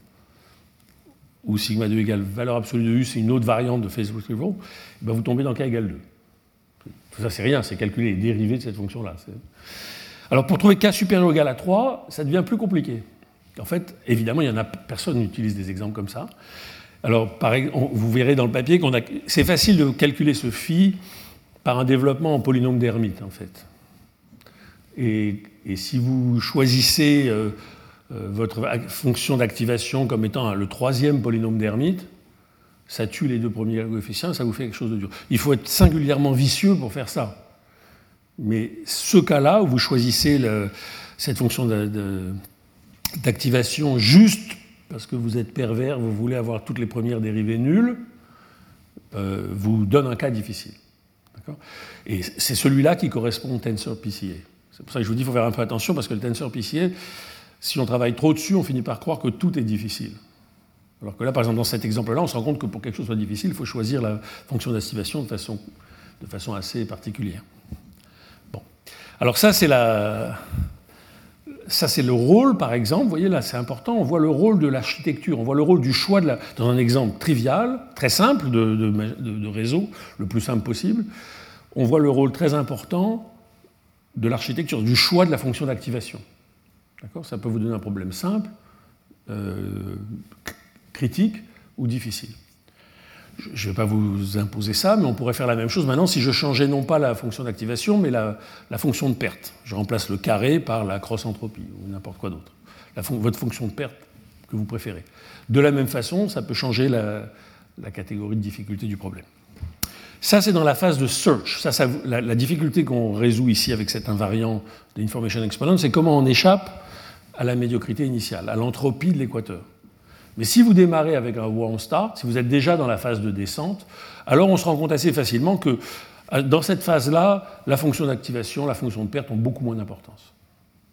ou sigma de u égale valeur absolue de u, c'est une autre variante de phase retrieval, ben vous tombez dans k égale deux. Tout ça, c'est rien, c'est calculer les dérivés de cette fonction-là. C'est... Alors, pour trouver k supérieur ou égal à trois, ça devient plus compliqué. En fait, évidemment, il y en a, personne n'utilise des exemples comme ça. Alors, par, on, vous verrez dans le papier qu'on a... C'est facile de calculer ce phi par un développement en polynôme d'Hermite, en fait. Et, et si vous choisissez euh, euh, votre fonction d'activation comme étant le troisième polynôme d'Hermite, ça tue les deux premiers coefficients, ça vous fait quelque chose de dur. Il faut être singulièrement vicieux pour faire ça. Mais ce cas-là, où vous choisissez le, cette fonction de, de, d'activation juste parce que vous êtes pervers, vous voulez avoir toutes les premières dérivées nulles, euh, vous donne un cas difficile. D'accord ? Et c'est celui-là qui correspond au tensor P C A. C'est pour ça que je vous dis qu'il faut faire un peu attention, parce que le tensor P C A, si on travaille trop dessus, on finit par croire que tout est difficile. Alors que là, par exemple, dans cet exemple-là, on se rend compte que pour que quelque chose soit difficile, il faut choisir la fonction d'activation de façon, de façon assez particulière. Bon. Alors ça, c'est la... ça, c'est le rôle, par exemple. Vous voyez, là, c'est important. On voit le rôle de l'architecture. On voit le rôle du choix de la... Dans un exemple trivial, très simple, de, de, de, de réseau, le plus simple possible, on voit le rôle très important de l'architecture, du choix de la fonction d'activation. D'accord ? Ça peut vous donner un problème simple, euh, critique ou difficile. Je ne vais pas vous imposer ça, mais on pourrait faire la même chose maintenant si je changeais non pas la fonction d'activation, mais la, la fonction de perte. Je remplace le carré par la cross-entropie ou n'importe quoi d'autre. La fon- votre fonction de perte que vous préférez. De la même façon, ça peut changer la, la catégorie de difficulté du problème. Ça, c'est dans la phase de search. Ça, ça, la, la difficulté qu'on résout ici avec cet invariant de information exponent, c'est comment on échappe à la médiocrité initiale, à l'entropie de l'équateur. Mais si vous démarrez avec un warm start, si vous êtes déjà dans la phase de descente, alors on se rend compte assez facilement que dans cette phase-là, la fonction d'activation, la fonction de perte ont beaucoup moins d'importance. D'accord ?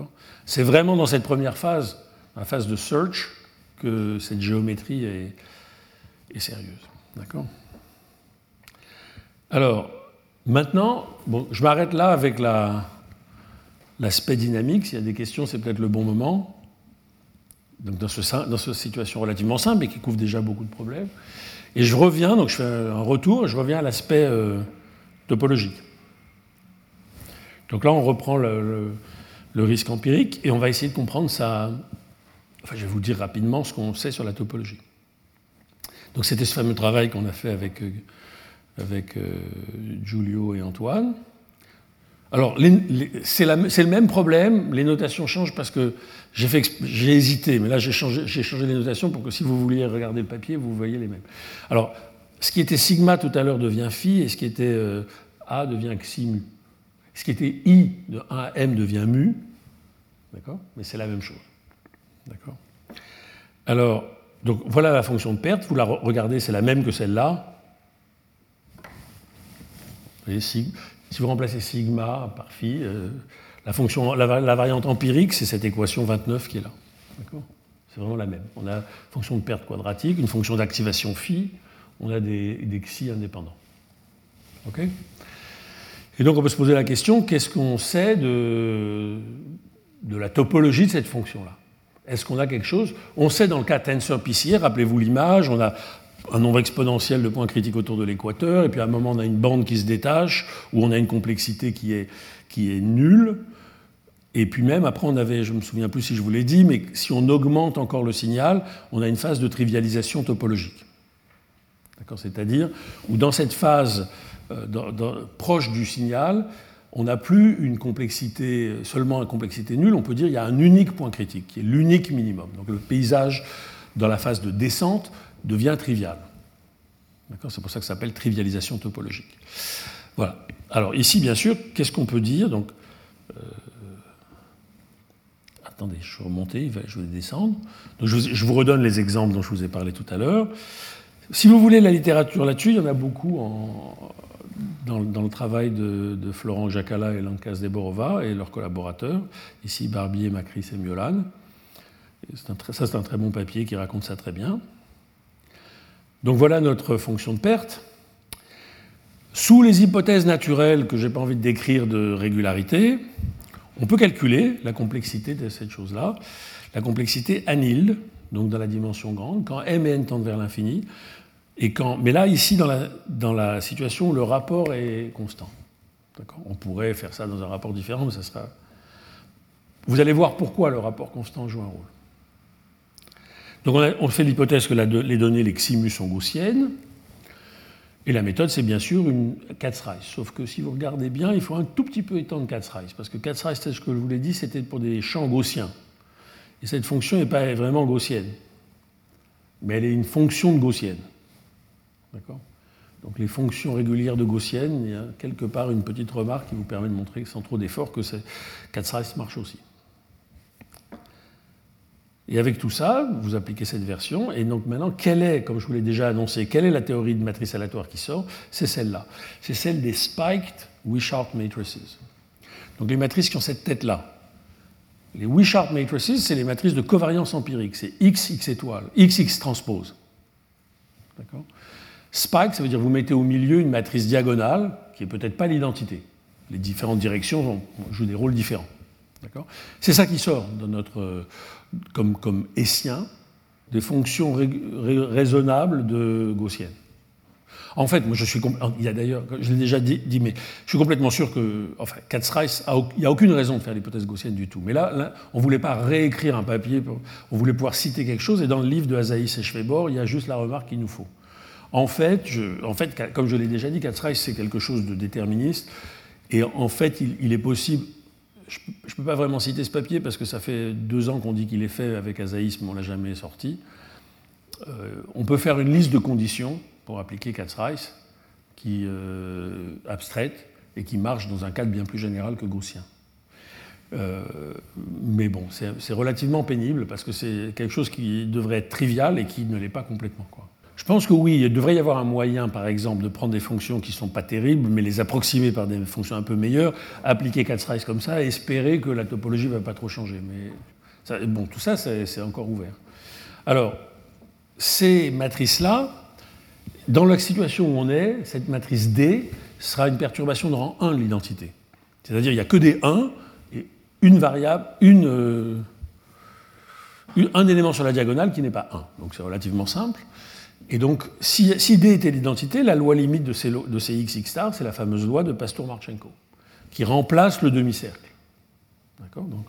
C'est vraiment dans cette première phase, la phase de search, que cette géométrie est, est sérieuse. D'accord ? Alors, maintenant, bon, je m'arrête là avec la, l'aspect dynamique. S'il y a des questions, c'est peut-être le bon moment. Donc dans, ce, dans cette situation relativement simple, mais qui couvre déjà beaucoup de problèmes. Et je reviens, donc je fais un retour, et je reviens à l'aspect euh, topologique. Donc là, on reprend le, le, le risque empirique, et on va essayer de comprendre ça. Enfin, je vais vous dire rapidement ce qu'on sait sur la topologie. Donc c'était ce fameux travail qu'on a fait avec, avec euh, Giulio et Antoine. Alors, les, les, c'est, la, c'est le même problème, les notations changent parce que j'ai, fait, j'ai hésité, mais là j'ai changé, j'ai changé les notations pour que si vous vouliez regarder le papier, vous voyez les mêmes. Alors, ce qui était sigma tout à l'heure devient phi, et ce qui était euh, A devient xi mu. Ce qui était I de un à M devient mu, d'accord ? Mais c'est la même chose. D'accord ? Alors, donc voilà la fonction de perte, vous la regardez, c'est la même que celle-là. Vous voyez, sigma. Si vous remplacez sigma par phi, euh, la, fonction, la, la variante empirique, c'est cette équation vingt-neuf qui est là. D'accord ? C'est vraiment la même. On a une fonction de perte quadratique, une fonction d'activation phi, on a des, des xi indépendants. OK ? Et donc on peut se poser la question, qu'est-ce qu'on sait de, de la topologie de cette fonction-là ? Est-ce qu'on a quelque chose ? On sait dans le cas tensor P C A, rappelez-vous l'image, on a un nombre exponentiel de points critiques autour de l'équateur, et puis à un moment on a une bande qui se détache, où on a une complexité qui est, qui est nulle, et puis même après on avait, je ne me souviens plus si je vous l'ai dit, mais si on augmente encore le signal, on a une phase de trivialisation topologique. C'est-à-dire où dans cette phase euh, dans, dans, proche du signal, on n'a plus une complexité, seulement une complexité nulle, on peut dire qu'il y a un unique point critique, qui est l'unique minimum. Donc le paysage, dans la phase de descente, devient trivial. D'accord ? C'est pour ça que ça s'appelle trivialisation topologique. Voilà. Alors ici, bien sûr, qu'est-ce qu'on peut dire ? Donc, euh, attendez, je suis remonté, je vais descendre. Donc, je, vous, je vous redonne les exemples dont je vous ai parlé tout à l'heure. Si vous voulez la littérature là-dessus, il y en a beaucoup en, dans, dans le travail de, de Florent Jacala et Lankas-Deborova et leurs collaborateurs, ici Barbier, Macris et Miolan. Et c'est un très, ça, c'est un très bon papier qui raconte ça très bien. Donc voilà notre fonction de perte. Sous les hypothèses naturelles que je n'ai pas envie de décrire de régularité, on peut calculer la complexité de cette chose-là, la complexité annihile, donc dans la dimension grande, quand m et n tendent vers l'infini, et quand, mais là, ici, dans la, dans la situation où le rapport est constant. D'accord ? On pourrait faire ça dans un rapport différent, mais ça sera... Vous allez voir pourquoi le rapport constant joue un rôle. Donc on, a, on fait l'hypothèse que la, les données, les ximus, sont gaussiennes, et la méthode, c'est bien sûr une Katz-Rice. Sauf que si vous regardez bien, il faut un tout petit peu étendre Katz-Rice, parce que Katz-Rice, c'est ce que je vous l'ai dit, c'était pour des champs gaussiens. Et cette fonction n'est pas vraiment gaussienne, mais elle est une fonction de gaussienne. D'accord ? Donc les fonctions régulières de gaussienne, il y a quelque part une petite remarque qui vous permet de montrer sans trop d'effort que Katz-Rice marche aussi. Et avec tout ça, vous appliquez cette version, et donc maintenant, quelle est, comme je vous l'ai déjà annoncé, quelle est la théorie de matrice aléatoire qui sort ? C'est celle-là. C'est celle des spiked Wishart matrices. Donc les matrices qui ont cette tête-là. Les Wishart matrices, c'est les matrices de covariance empirique. C'est X, X étoile, X, X transpose. D'accord ? Spike, ça veut dire que vous mettez au milieu une matrice diagonale, qui n'est peut-être pas l'identité. Les différentes directions jouent des rôles différents. D'accord ? C'est ça qui sort de notre, comme, comme hessien, des fonctions ré, ré, raisonnables de gaussienne. En fait, moi je suis, il y a d'ailleurs, je l'ai déjà dit, dit, mais je suis complètement sûr que, enfin, Katz-Rice, il n'y a aucune raison de faire l'hypothèse gaussienne du tout. Mais là, là on ne voulait pas réécrire un papier, on voulait pouvoir citer quelque chose, et dans le livre de Hazaïs et Schwebor, il y a juste la remarque qu'il nous faut. En fait, je, en fait, comme je l'ai déjà dit, Katz-Rice, c'est quelque chose de déterministe, et en fait, il, il est possible. Je ne peux pas vraiment citer ce papier parce que ça fait deux ans qu'on dit qu'il est fait avec Hazaïs, mais on ne l'a jamais sorti. Euh, on peut faire une liste de conditions pour appliquer Katz-Rice qui euh, abstraite et qui marche dans un cadre bien plus général que gaussien. Euh, mais bon, c'est, c'est relativement pénible parce que c'est quelque chose qui devrait être trivial et qui ne l'est pas complètement, quoi. Je pense que oui, il devrait y avoir un moyen, par exemple, de prendre des fonctions qui ne sont pas terribles, mais les approximer par des fonctions un peu meilleures, appliquer Katz-Rice comme ça, et espérer que la topologie ne va pas trop changer. Mais ça, bon, tout ça, c'est, c'est encore ouvert. Alors, ces matrices-là, dans la situation où on est, cette matrice D sera une perturbation de rang un de l'identité. C'est-à-dire qu'il n'y a que des un, et une variable, une, euh, une, un élément sur la diagonale qui n'est pas un. Donc c'est relativement simple. Et donc, si, si D était l'identité, la loi limite de ces, de ces X, X star, c'est la fameuse loi de Pastur-Marchenko, qui remplace le demi-cercle. D'accord ? Donc,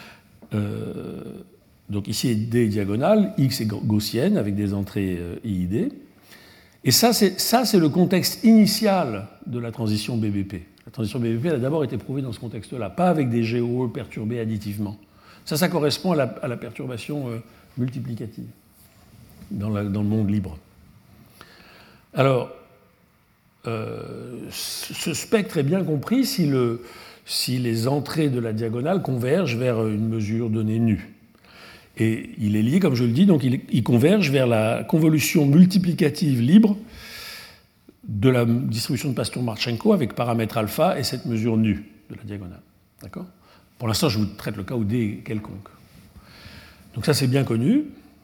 euh, donc ici, D est diagonale, X est gaussienne, avec des entrées euh, I I D. Et ça c'est, ça, c'est le contexte initial de la transition B B P. La transition B B P a d'abord été prouvée dans ce contexte-là, pas avec des G O E perturbés additivement. Ça, ça correspond à la, à la perturbation euh, multiplicative dans, la, dans le monde libre. Alors, euh, ce spectre est bien compris si, le, si les entrées de la diagonale convergent vers une mesure donnée nue. Et il est lié, comme je le dis, donc il, il converge vers la convolution multiplicative libre de la distribution de Pastur-Marchenko avec paramètre alpha et cette mesure nue de la diagonale. D'accord ? Pour l'instant, je vous traite le cas où D est quelconque. Donc ça, c'est bien connu.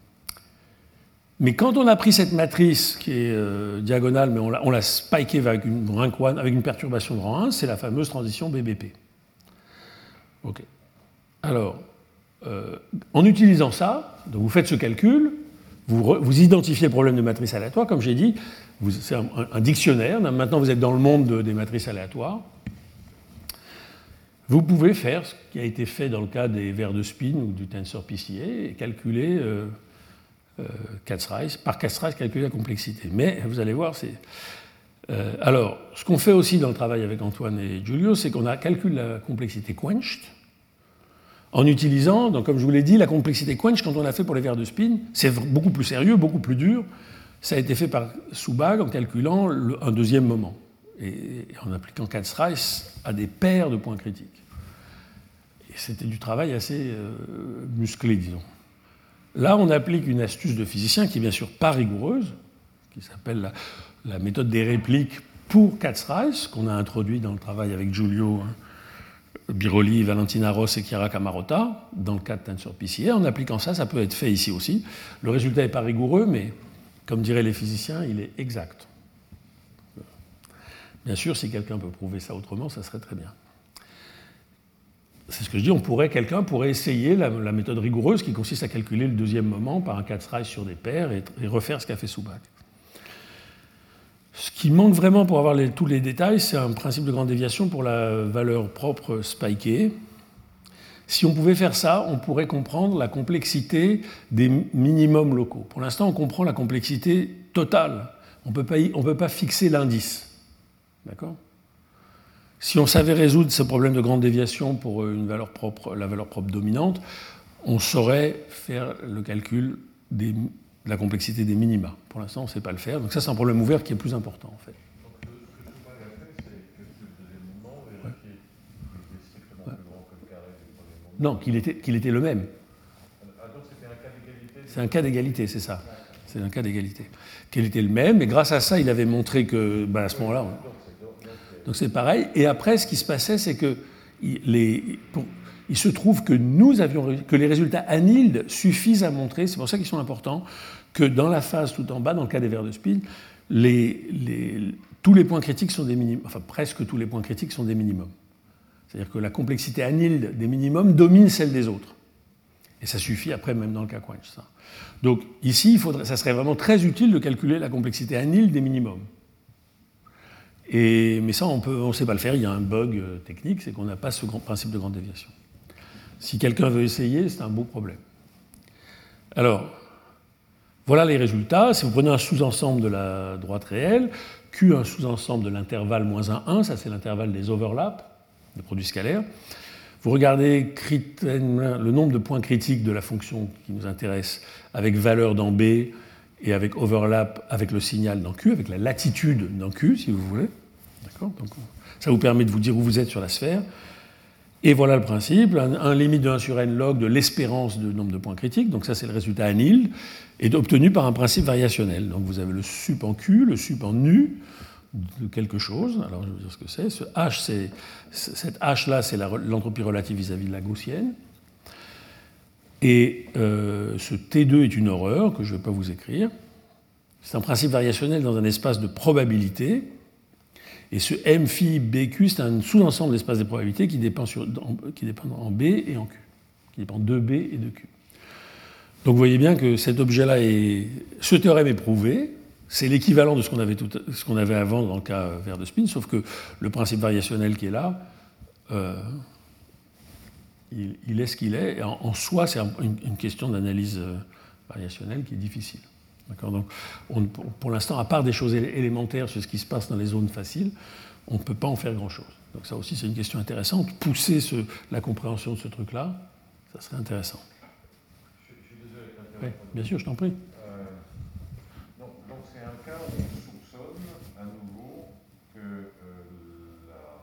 Mais quand on a pris cette matrice qui est euh, diagonale, mais on l'a, on l'a spikée avec une, avec une perturbation de rang un, c'est la fameuse transition B B P. OK. Alors, euh, en utilisant ça, donc vous faites ce calcul, vous, re, vous identifiez le problème de matrice aléatoire, comme j'ai dit, vous, c'est un, un dictionnaire, maintenant vous êtes dans le monde de, des matrices aléatoires. Vous pouvez faire ce qui a été fait dans le cas des verres de spin ou du tensor P C A et calculer... Euh, euh, Katzreis, par Katzreis calculer la complexité. Mais vous allez voir, c'est... Euh, alors, ce qu'on fait aussi dans le travail avec Antoine et Giulio, c'est qu'on a calculé la complexité quenched en utilisant, donc comme je vous l'ai dit, la complexité quenched, quand on l'a fait pour les verres de spin, c'est beaucoup plus sérieux, beaucoup plus dur. Ça a été fait par Soubag en calculant le, un deuxième moment et, et en appliquant Katzreis à des paires de points critiques. Et c'était du travail assez euh, musclé, disons. Là, on applique une astuce de physicien qui est bien sûr pas rigoureuse, qui s'appelle la, la méthode des répliques pour Katzreis, qu'on a introduit dans le travail avec Giulio, hein, Biroli, Valentina Ross et Chiara Camarota, dans le cas de TensorPCA. P C A. En appliquant ça, ça peut être fait ici aussi. Le résultat n'est pas rigoureux, mais comme diraient les physiciens, il est exact. Bien sûr, si quelqu'un peut prouver ça autrement, ça serait très bien. C'est ce que je dis, on pourrait, quelqu'un pourrait essayer la, la méthode rigoureuse qui consiste à calculer le deuxième moment par un Katzreis sur des paires et, et refaire ce qu'a fait Soubag. Ce qui manque vraiment pour avoir les, tous les détails, c'est un principe de grande déviation pour la valeur propre spikée. Si on pouvait faire ça, on pourrait comprendre la complexité des minimums locaux. Pour l'instant, on comprend la complexité totale. On ne peut pas fixer l'indice. D'accord ? Si on savait résoudre ce problème de grande déviation pour une valeur propre, la valeur propre dominante, on saurait faire le calcul des, de la complexité des minima. Pour l'instant, on ne sait pas le faire. Donc ça, c'est un problème ouvert qui est plus important, en fait. Donc ce que Soubag a fait, c'est calculer le deuxième moment, vérifier qu'il était strictement plus grand que le carré du premier moment. Non, qu'il était, qu'il était le même. Ah, donc c'était un cas d'égalité. C'est un cas d'égalité, c'est ça. C'est un cas d'égalité. Qu'il était le même, et grâce à ça, il avait montré que, ben, à ce moment-là... On... Donc c'est pareil. Et après, ce qui se passait, c'est que les, pour, il se trouve que nous avions que les résultats anildes suffisent à montrer, c'est pour ça qu'ils sont importants, que dans la phase tout en bas, dans le cas des verres de spin, les, les, tous les points critiques sont des minimums, enfin presque tous les points critiques sont des minimums. C'est-à-dire que la complexité anilde des minimums domine celle des autres. Et ça suffit après, même dans le cas quench. Ça. Donc ici, il faudrait, ça serait vraiment très utile de calculer la complexité anilde des minimums. Et, mais ça, on ne sait pas le faire. Il y a un bug euh, technique, c'est qu'on n'a pas ce grand principe de grande déviation. Si quelqu'un veut essayer, c'est un beau problème. Alors, voilà les résultats. Si vous prenez un sous-ensemble de la droite réelle, Q un sous-ensemble de l'intervalle moins un, un, ça c'est l'intervalle des overlaps, des produits scalaires. Vous regardez le nombre de points critiques de la fonction qui nous intéresse avec valeur dans B et avec overlap avec le signal dans Q, avec la latitude dans Q, si vous voulez. D'accord ? Donc, ça vous permet de vous dire où vous êtes sur la sphère. Et voilà le principe, un, un limite de un sur n log de l'espérance de nombre de points critiques, donc ça c'est le résultat anilde, est obtenu par un principe variationnel. Donc vous avez le sup en Q, le sup en U de quelque chose, alors je vais vous dire ce que c'est. Ce H, c'est, cette H-là, c'est la, l'entropie relative vis-à-vis de la gaussienne. Et euh, ce T deux est une horreur que je ne vais pas vous écrire. C'est un principe variationnel dans un espace de probabilité. Et ce M phi B Q, c'est un sous-ensemble d'espaces de probabilité qui dépend, sur, qui dépend en B et en Q, qui dépend de B et de Q. Donc vous voyez bien que cet objet-là est... Ce théorème est prouvé. C'est l'équivalent de ce qu'on avait, tout, ce qu'on avait avant dans le cas verre de spin, sauf que le principe variationnel qui est là, euh, il, il est ce qu'il est. Et en, en soi, c'est une, une question d'analyse variationnelle qui est difficile. D'accord ? Donc, on, pour, pour l'instant, à part des choses élémentaires sur ce qui se passe dans les zones faciles, on ne peut pas en faire grand-chose. Donc ça aussi, c'est une question intéressante. Pousser ce, la compréhension de ce truc-là, ça serait intéressant. Je, je suis désolé de t'interrompre. Oui, bien sûr, je t'en prie. Euh, donc, donc c'est un cas où on soupçonne à nouveau que euh, la,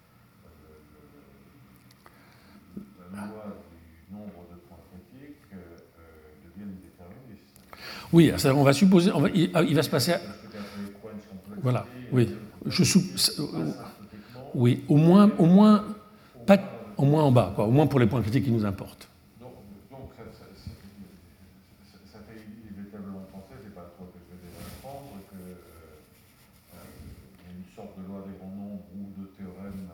le, la loi du nombre de points critiques euh, devienne déterministe. Oui, on va supposer, on va, il, il va se passer. À... Voilà, oui. Je sou... Oui, au moins, au moins, pas, au moins en bas, quoi, au moins pour les points critiques qui nous importent. Donc, donc ça, ça, ça, ça fait inévitablement penser, c'est pas trop que je vais déjà apprendre, que euh, y a une sorte de loi des grands nombres ou de théorème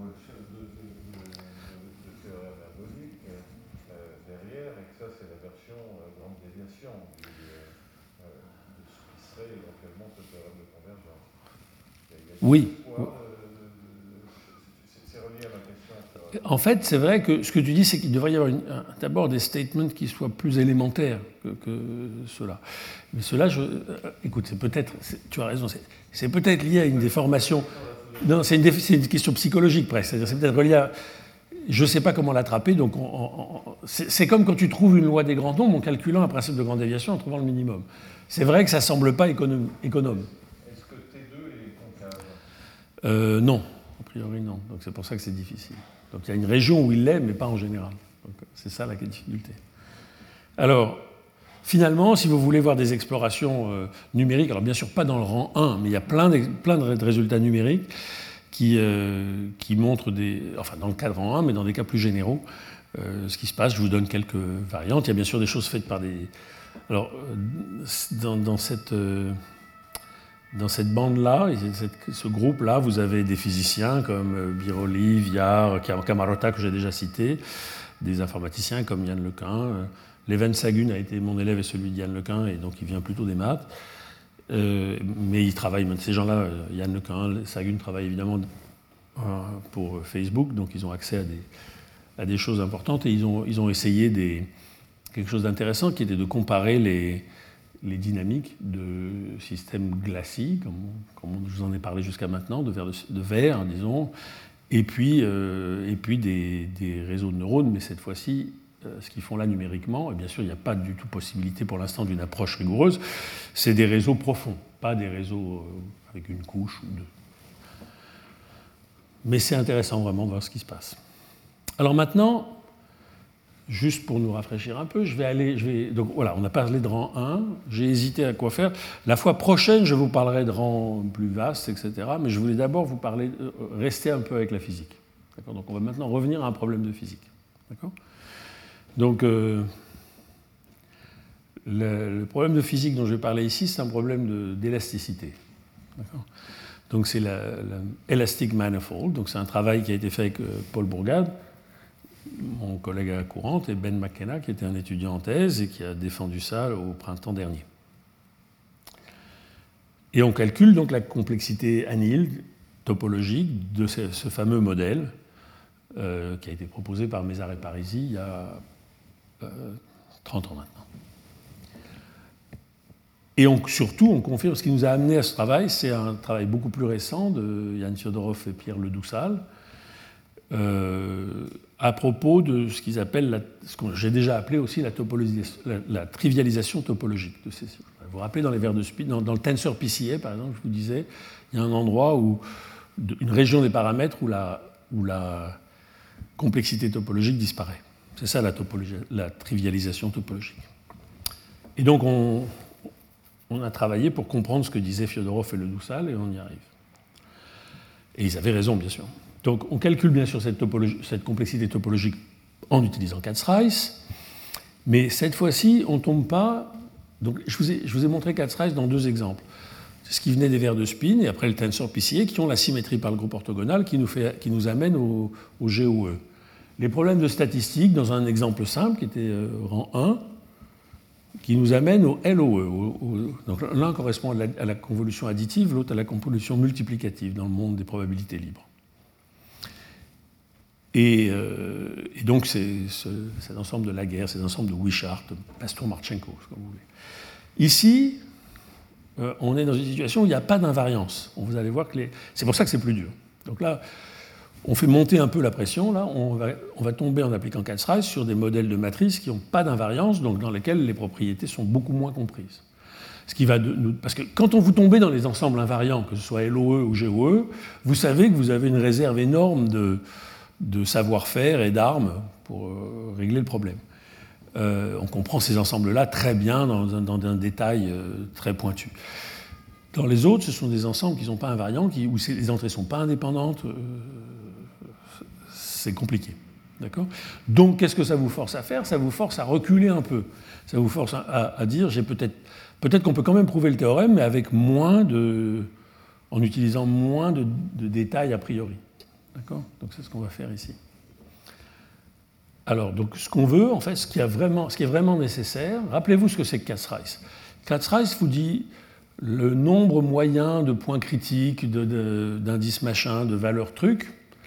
ergonique euh, derrière, et que ça c'est la version euh, grande déviation du, euh, de ce qui serait éventuellement ce théorème de convergence. Il y a, il y a oui. Fois, euh, c'est relié à ma question sur en fait, c'est vrai que ce que tu dis, c'est qu'il devrait y avoir une, un, d'abord des statements qui soient plus élémentaires que, que ceux-là. Mais ceux-là, je, euh, écoute, c'est peut-être, c'est, tu as raison, c'est, c'est peut-être lié à une déformation. Non, c'est une, déf, c'est une question psychologique presque. C'est-à-dire, c'est peut-être relié à. Je ne sais pas comment l'attraper, donc on, on, on, c'est, c'est comme quand tu trouves une loi des grands nombres en calculant un principe de grande déviation en trouvant le minimum. C'est vrai que ça ne semble pas économe. économe. Est-ce que T deux est concave ? euh, Non, a priori non. Donc c'est pour ça que c'est difficile. Donc il y a une région où il l'est, mais pas en général. Donc c'est ça la difficulté. Alors, finalement, si vous voulez voir des explorations euh, numériques, alors bien sûr pas dans le rang un, mais il y a plein de, plein de résultats numériques qui, euh, qui montrent des... Enfin, dans le cas de rang un, mais dans des cas plus généraux, euh, ce qui se passe. Je vous donne quelques variantes. Il y a bien sûr des choses faites par des... Alors, dans, dans cette... Euh, Dans cette bande-là, ce groupe-là, vous avez des physiciens comme Biroli, Viard, Camarota, que j'ai déjà cité, des informaticiens comme Yann Lequin. Leven Sagun a été mon élève et celui de Yann Lequin, et donc il vient plutôt des maths. Euh, mais ils travaillent, ces gens-là, Yann Lequin, Sagun travaillent évidemment pour Facebook, donc ils ont accès à des, à des choses importantes, et ils ont, ils ont essayé des, quelque chose d'intéressant qui était de comparer les... les dynamiques de systèmes glacis, comme, comme je vous en ai parlé jusqu'à maintenant, de verre, de, de verre disons, et puis, euh, et puis des, des réseaux de neurones, mais cette fois-ci, euh, ce qu'ils font là numériquement, et bien sûr, il n'y a pas du tout possibilité pour l'instant d'une approche rigoureuse, c'est des réseaux profonds, pas des réseaux euh, avec une couche ou deux. Mais c'est intéressant vraiment de voir ce qui se passe. Alors maintenant, juste pour nous rafraîchir un peu, je vais aller... Je vais, donc voilà, on a parlé de rang un, j'ai hésité à quoi faire. La fois prochaine, je vous parlerai de rang plus vaste, et cetera. Mais je voulais d'abord vous parler, euh, rester un peu avec la physique. D'accord ? Donc on va maintenant revenir à un problème de physique. D'accord ? Donc euh, le, le problème de physique dont je vais parler ici, c'est un problème de, d'élasticité. D'accord ? Donc c'est la, la Elastic Manifold. Donc c'est un travail qui a été fait avec euh, Paul Bourgade, mon collègue à la courante, et Ben McKenna, qui était un étudiant en thèse et qui a défendu ça au printemps dernier. Et on calcule donc la complexité annihile topologique de ce, ce fameux modèle euh, qui a été proposé par Mézard et Parisi il y a euh, trente ans maintenant. Et on, surtout, on confirme, ce qui nous a amené à ce travail, c'est un travail beaucoup plus récent de Yann Fiodorov et Pierre Ledoussal, euh, à propos de ce qu'ils appellent, la, ce que j'ai déjà appelé aussi la, la, la trivialisation topologique de ces. Vous vous rappelez, dans les verres de spin, dans, dans le tensor P C A, par exemple, je vous disais, il y a un endroit où, une région des paramètres où la, où la complexité topologique disparaît. C'est ça la, topologie, la trivialisation topologique. Et donc, on, on a travaillé pour comprendre ce que disaient Fiodorov et Ledoussal, et on y arrive. Et ils avaient raison, bien sûr. Donc, on calcule bien sûr cette, cette complexité topologique en utilisant Katz-Rice, mais cette fois-ci, on ne tombe pas. Donc, je vous ai, je vous ai montré Katz-Rice dans deux exemples. C'est ce qui venait des verres de spin et après le tensor P C A qui ont la symétrie par le groupe orthogonal qui nous, fait, qui nous amène au, au G O E. Les problèmes de statistique, dans un exemple simple qui était euh, rang un, qui nous amène au L O E. Au, au, donc, l'un correspond à la, à la convolution additive, l'autre à la convolution multiplicative dans le monde des probabilités libres. Et, euh, et donc, c'est ce, cet ensemble de Laguerre, cet ensemble de Wishart, Pastur-Marchenko, comme vous voulez. Ici, euh, on est dans une situation où il n'y a pas d'invariance. Vous allez voir que les... C'est pour ça que c'est plus dur. Donc là, on fait monter un peu la pression. Là, on va, on va tomber en appliquant Katz-Rice sur des modèles de matrices qui n'ont pas d'invariance, donc dans lesquels les propriétés sont beaucoup moins comprises. Ce qui va de, nous, parce que quand on vous tombez dans les ensembles invariants, que ce soit L O E ou G O E, vous savez que vous avez une réserve énorme de... de savoir-faire et d'armes pour euh, régler le problème. Euh, on comprend ces ensembles-là très bien dans un, dans un détail euh, très pointu. Dans les autres, ce sont des ensembles qui ne sont pas invariants, qui, où les entrées ne sont pas indépendantes. Euh, c'est compliqué. D'accord ? Donc, qu'est-ce que ça vous force à faire ? Ça vous force à reculer un peu. Ça vous force à, à, à dire, j'ai peut-être, peut-être qu'on peut quand même prouver le théorème, mais avec moins de, en utilisant moins de, de détails a priori. D'accord ? Donc c'est ce qu'on va faire ici. Alors, donc, ce qu'on veut, en fait, ce qui, a vraiment, ce qui est vraiment nécessaire, rappelez-vous ce que c'est que Katz-Rice. Katz-Rice vous dit le nombre moyen de points critiques, de, de, d'indices machin, de valeurs trucs,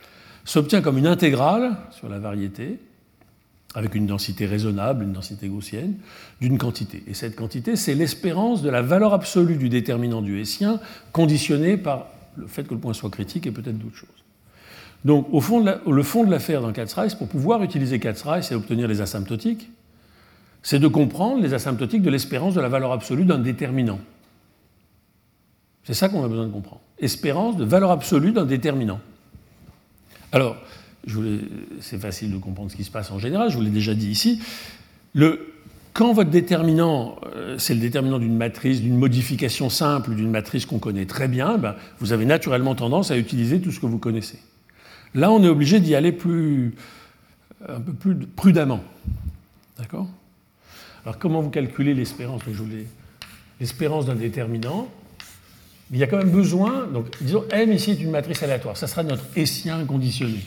s'obtient comme une intégrale sur la variété, avec une densité raisonnable, une densité gaussienne, d'une quantité. Et cette quantité, c'est l'espérance de la valeur absolue du déterminant du hessien, conditionnée par le fait que le point soit critique et peut-être d'autres choses. Donc, au fond de la, le fond de l'affaire dans Katz-Rice, pour pouvoir utiliser Katz-Rice et obtenir les asymptotiques, c'est de comprendre les asymptotiques de l'espérance de la valeur absolue d'un déterminant. C'est ça qu'on a besoin de comprendre. Espérance de valeur absolue d'un déterminant. Alors, c'est facile de comprendre ce qui se passe en général, je vous l'ai déjà dit ici. Le, quand votre déterminant, euh, c'est le déterminant d'une matrice, d'une modification simple, d'une matrice qu'on connaît très bien, ben, vous avez naturellement tendance à utiliser tout ce que vous connaissez. Là, on est obligé d'y aller plus, un peu plus prudemment. D'accord ? Alors, comment vous calculez l'espérance ? L'espérance d'un déterminant. Il y a quand même besoin, donc disons M ici est une matrice aléatoire, ça sera notre hessien conditionné.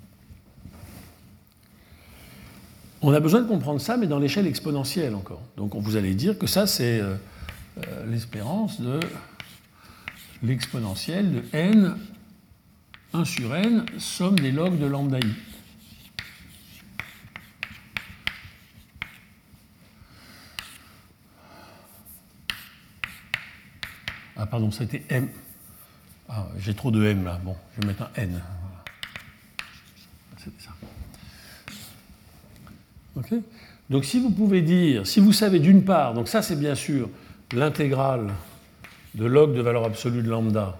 On a besoin de comprendre ça, mais dans l'échelle exponentielle encore. Donc vous allez dire que ça, c'est euh, euh, l'espérance de l'exponentielle de n, un sur n, somme des logs de lambda i. Ah pardon, c'était m. Ah, j'ai trop de m là. Bon, je vais mettre un n. Voilà. C'était ça. Ok ? Donc si vous pouvez dire, si vous savez d'une part, donc ça c'est bien sûr l'intégrale de log de valeur absolue de lambda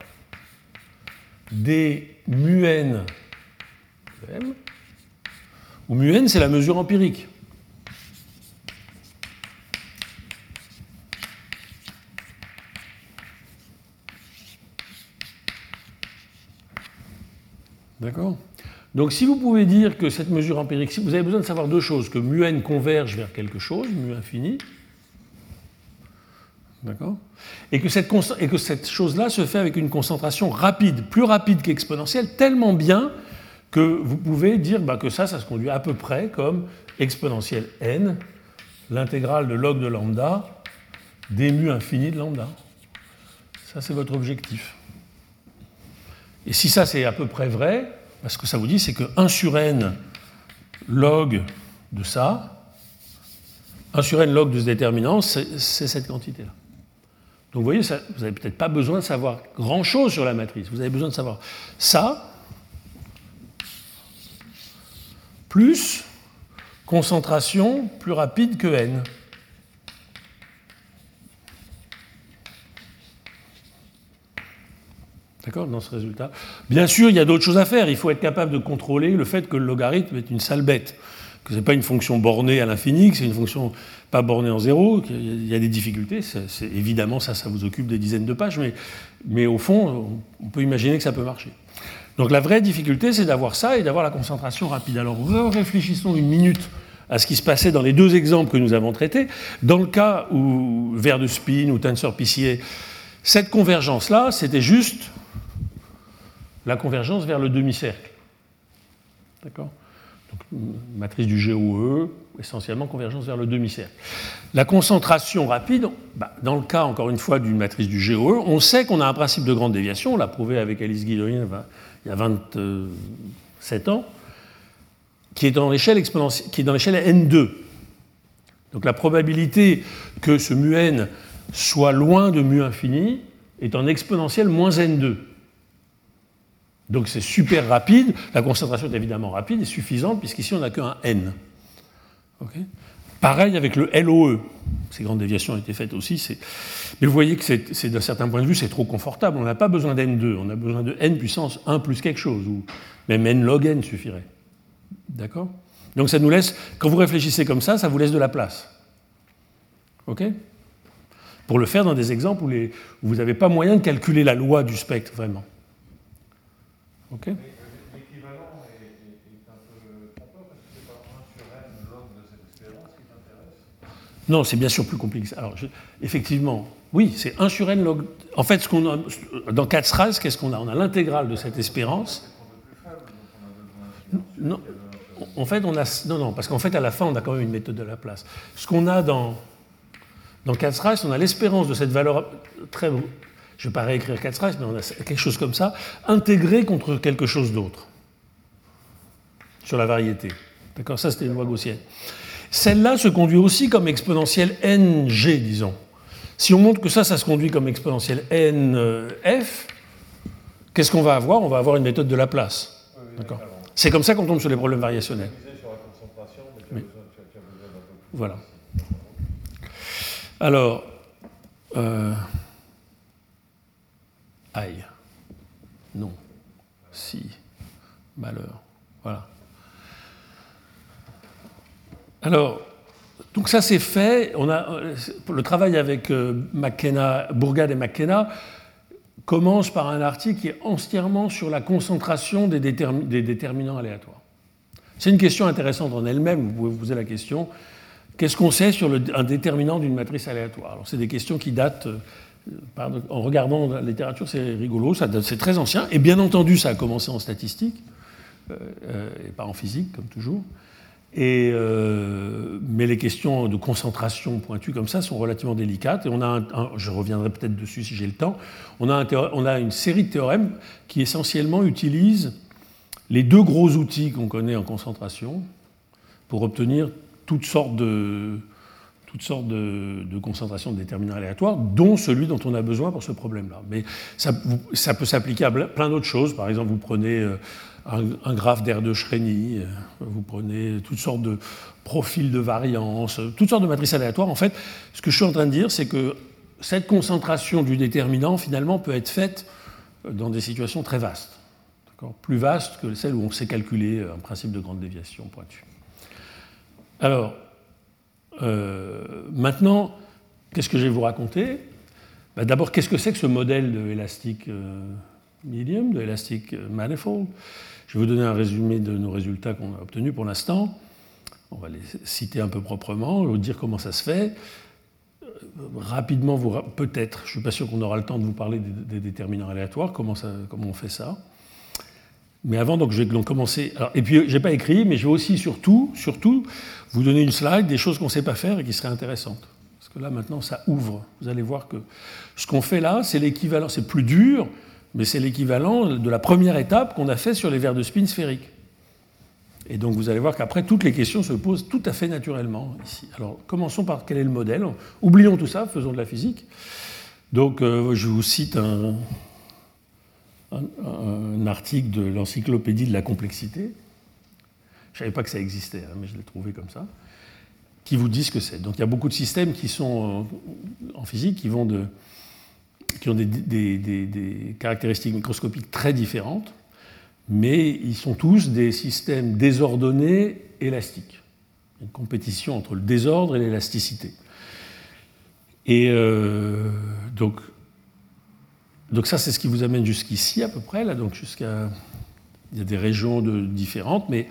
d mu n de m, où mu n c'est la mesure empirique. D'accord ? Donc si vous pouvez dire que cette mesure empirique, si vous avez besoin de savoir deux choses, que mu n converge vers quelque chose, mu infini, d'accord ? Et que cette, et que cette chose-là se fait avec une concentration rapide, plus rapide qu'exponentielle, tellement bien que vous pouvez dire bah, que ça, ça se conduit à peu près comme exponentielle n, l'intégrale de log de lambda, d mu infini de lambda. Ça, c'est votre objectif. Et si ça, c'est à peu près vrai, ce que ça vous dit, c'est que un sur n log de ça, un sur n log de ce déterminant, c'est cette quantité-là. Donc vous voyez, ça, vous n'avez peut-être pas besoin de savoir grand-chose sur la matrice. Vous avez besoin de savoir ça, plus concentration plus rapide que n. D'accord, dans ce résultat. Bien sûr, il y a d'autres choses à faire. Il faut être capable de contrôler le fait que le logarithme est une sale bête, que ce n'est pas une fonction bornée à l'infini, que c'est une fonction pas bornée en zéro, qu'il y a des difficultés. C'est, c'est, évidemment, ça, ça vous occupe des dizaines de pages, mais, mais au fond, on peut imaginer que ça peut marcher. Donc la vraie difficulté, c'est d'avoir ça et d'avoir la concentration rapide. Alors, réfléchissons une minute à ce qui se passait dans les deux exemples que nous avons traités. Dans le cas où ver de spin ou tensor P C A, cette convergence-là, c'était juste la convergence vers le demi-cercle. D'accord ? Donc, matrice du G O E, essentiellement convergence vers le demi-cercle. La concentration rapide, bah, dans le cas, encore une fois, d'une matrice du G O E, on sait qu'on a un principe de grande déviation, on l'a prouvé avec Alice Guillorin il y a vingt-sept ans, qui est dans l'échelle exponentielle, qui est dans l'échelle n deux. Donc la probabilité que ce mu n soit loin de mu infini est en exponentielle moins n deux. Donc c'est super rapide, la concentration est évidemment rapide et suffisante, puisqu'ici on n'a qu'un n. Okay. Pareil avec le L O E, ces grandes déviations ont été faites aussi, c'est... mais vous voyez que c'est, c'est, d'un certain point de vue c'est trop confortable, on n'a pas besoin d'N deux, on a besoin de n puissance un plus quelque chose, ou même n log n suffirait. D'accord ? Donc ça nous laisse, quand vous réfléchissez comme ça, ça vous laisse de la place. Ok ? Pour le faire dans des exemples où, les, où vous n'avez pas moyen de calculer la loi du spectre, vraiment. Ok. L'équivalent est, est, est un peu trompeur parce que c'est pas un sur n log de cette espérance qui t'intéresse. Non, c'est bien sûr plus compliqué que ça. Alors, je, effectivement, oui, c'est un sur n log. En fait, ce qu'on a, dans Katz-Rice, qu'est-ce qu'on a ? On a l'intégrale de cette espérance. Non, en fait, on a non, non, parce qu'en fait, à la fin, on a quand même une méthode de Laplace. Ce qu'on a dans dans Katz-Rice, on a l'espérance de cette valeur très. Je ne vais pas réécrire Katz-Rice, mais on a quelque chose comme ça, intégré contre quelque chose d'autre. sur la variété. D'accord, ça c'était une loi gaussienne. Celle-là se conduit aussi comme exponentielle N G, disons. Si on montre que ça, ça se conduit comme exponentielle N F, qu'est-ce qu'on va avoir? On va avoir une méthode de Laplace. D'accord. C'est comme ça qu'on tombe sur les problèmes variationnels. Oui. Voilà. Alors, euh, aïe, non, si, malheur, voilà. Alors, donc ça c'est fait. On a, le travail avec euh, McKenna, Bourgade et McKenna commence par un article qui est entièrement sur la concentration des, détermi- des déterminants aléatoires. C'est une question intéressante en elle-même. Vous pouvez vous poser la question, qu'est-ce qu'on sait sur le, un déterminant d'une matrice aléatoire? Alors, c'est des questions qui datent, euh, pardon, en regardant la littérature, c'est rigolo, ça date, c'est très ancien. Et bien entendu, ça a commencé en statistique, euh, euh, et pas en physique, comme toujours. Et, euh, mais les questions de concentration pointues comme ça sont relativement délicates. Et on a un, un, je reviendrai peut-être dessus si j'ai le temps. On a, un théorème, on a une série de théorèmes qui essentiellement utilisent les deux gros outils qu'on connaît en concentration pour obtenir toutes sortes de, toutes sortes de, de concentrations de déterminants aléatoires, dont celui dont on a besoin pour ce problème-là. Mais ça, ça peut s'appliquer à plein d'autres choses. Par exemple, vous prenez un, un graphe d'R de Shreni, vous prenez toutes sortes de profils de variance, toutes sortes de matrices aléatoires. En fait, ce que je suis en train de dire, c'est que cette concentration du déterminant, finalement, peut être faite dans des situations très vastes. Plus vastes que celles où on sait calculer un principe de grande déviation pointue. Alors, euh, maintenant, qu'est-ce que je vais vous raconter? Ben, d'abord, qu'est-ce que c'est que ce modèle de Elastic euh, Medium, de Elastic Manifold? Je vais vous donner un résumé de nos résultats qu'on a obtenus pour l'instant. On va les citer un peu proprement, vous dire comment ça se fait. Euh, rapidement, vous, peut-être, je ne suis pas sûr qu'on aura le temps de vous parler des, des déterminants aléatoires, comment, ça, comment on fait ça. Mais avant, donc, je vais donc commencer. Alors, et puis, je n'ai pas écrit, mais je vais aussi, surtout, surtout, vous donner une slide des choses qu'on ne sait pas faire et qui seraient intéressantes. Parce que là, maintenant, ça ouvre. Vous allez voir que ce qu'on fait là, c'est l'équivalent, c'est plus dur, mais c'est l'équivalent de la première étape qu'on a fait sur les verres de spin sphériques. Et donc, vous allez voir qu'après, toutes les questions se posent tout à fait naturellement ici. Alors, commençons par quel est le modèle. Oublions tout ça, faisons de la physique. Donc, euh, je vous cite un... Un, un article de l'encyclopédie de la complexité, je ne savais pas que ça existait, hein, mais je l'ai trouvé comme ça, qui vous dit ce que c'est. Donc il y a beaucoup de systèmes qui sont en physique, qui, vont de, qui ont des, des, des, des caractéristiques microscopiques très différentes, mais ils sont tous des systèmes désordonnés élastiques. Il y a une compétition entre le désordre et l'élasticité. Et euh, donc, Donc ça, c'est ce qui vous amène jusqu'ici à peu près, là, donc jusqu'à... Il y a des régions de... différentes, mais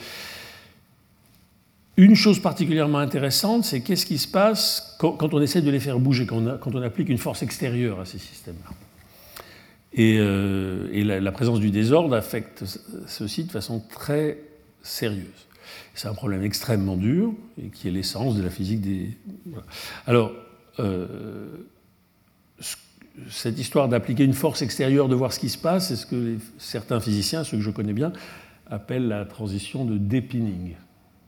une chose particulièrement intéressante, c'est qu'est-ce qui se passe quand, quand on essaie de les faire bouger, quand on, a... quand on applique une force extérieure à ces systèmes-là. Et, euh, et la, la présence du désordre affecte ceci de façon très sérieuse. C'est un problème extrêmement dur, et qui est l'essence de la physique des... Voilà. Alors... Euh, cette histoire d'appliquer une force extérieure, de voir ce qui se passe, c'est ce que les, certains physiciens, ceux que je connais bien, appellent la transition de Deepinning. D'accord ?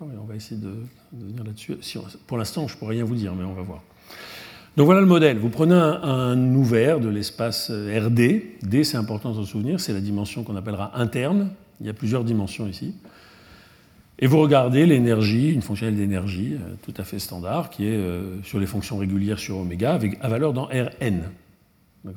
Et on va essayer de, de venir là-dessus. Si on, pour l'instant, je ne pourrais rien vous dire, mais on va voir. Donc voilà le modèle. Vous prenez un, un ouvert de l'espace R D. D, c'est important de s'en souvenir, c'est la dimension qu'on appellera interne. Il y a plusieurs dimensions ici. Et vous regardez l'énergie, une fonctionnelle d'énergie euh, tout à fait standard, qui est euh, sur les fonctions régulières sur oméga, avec à valeur dans Rn. D'accord ?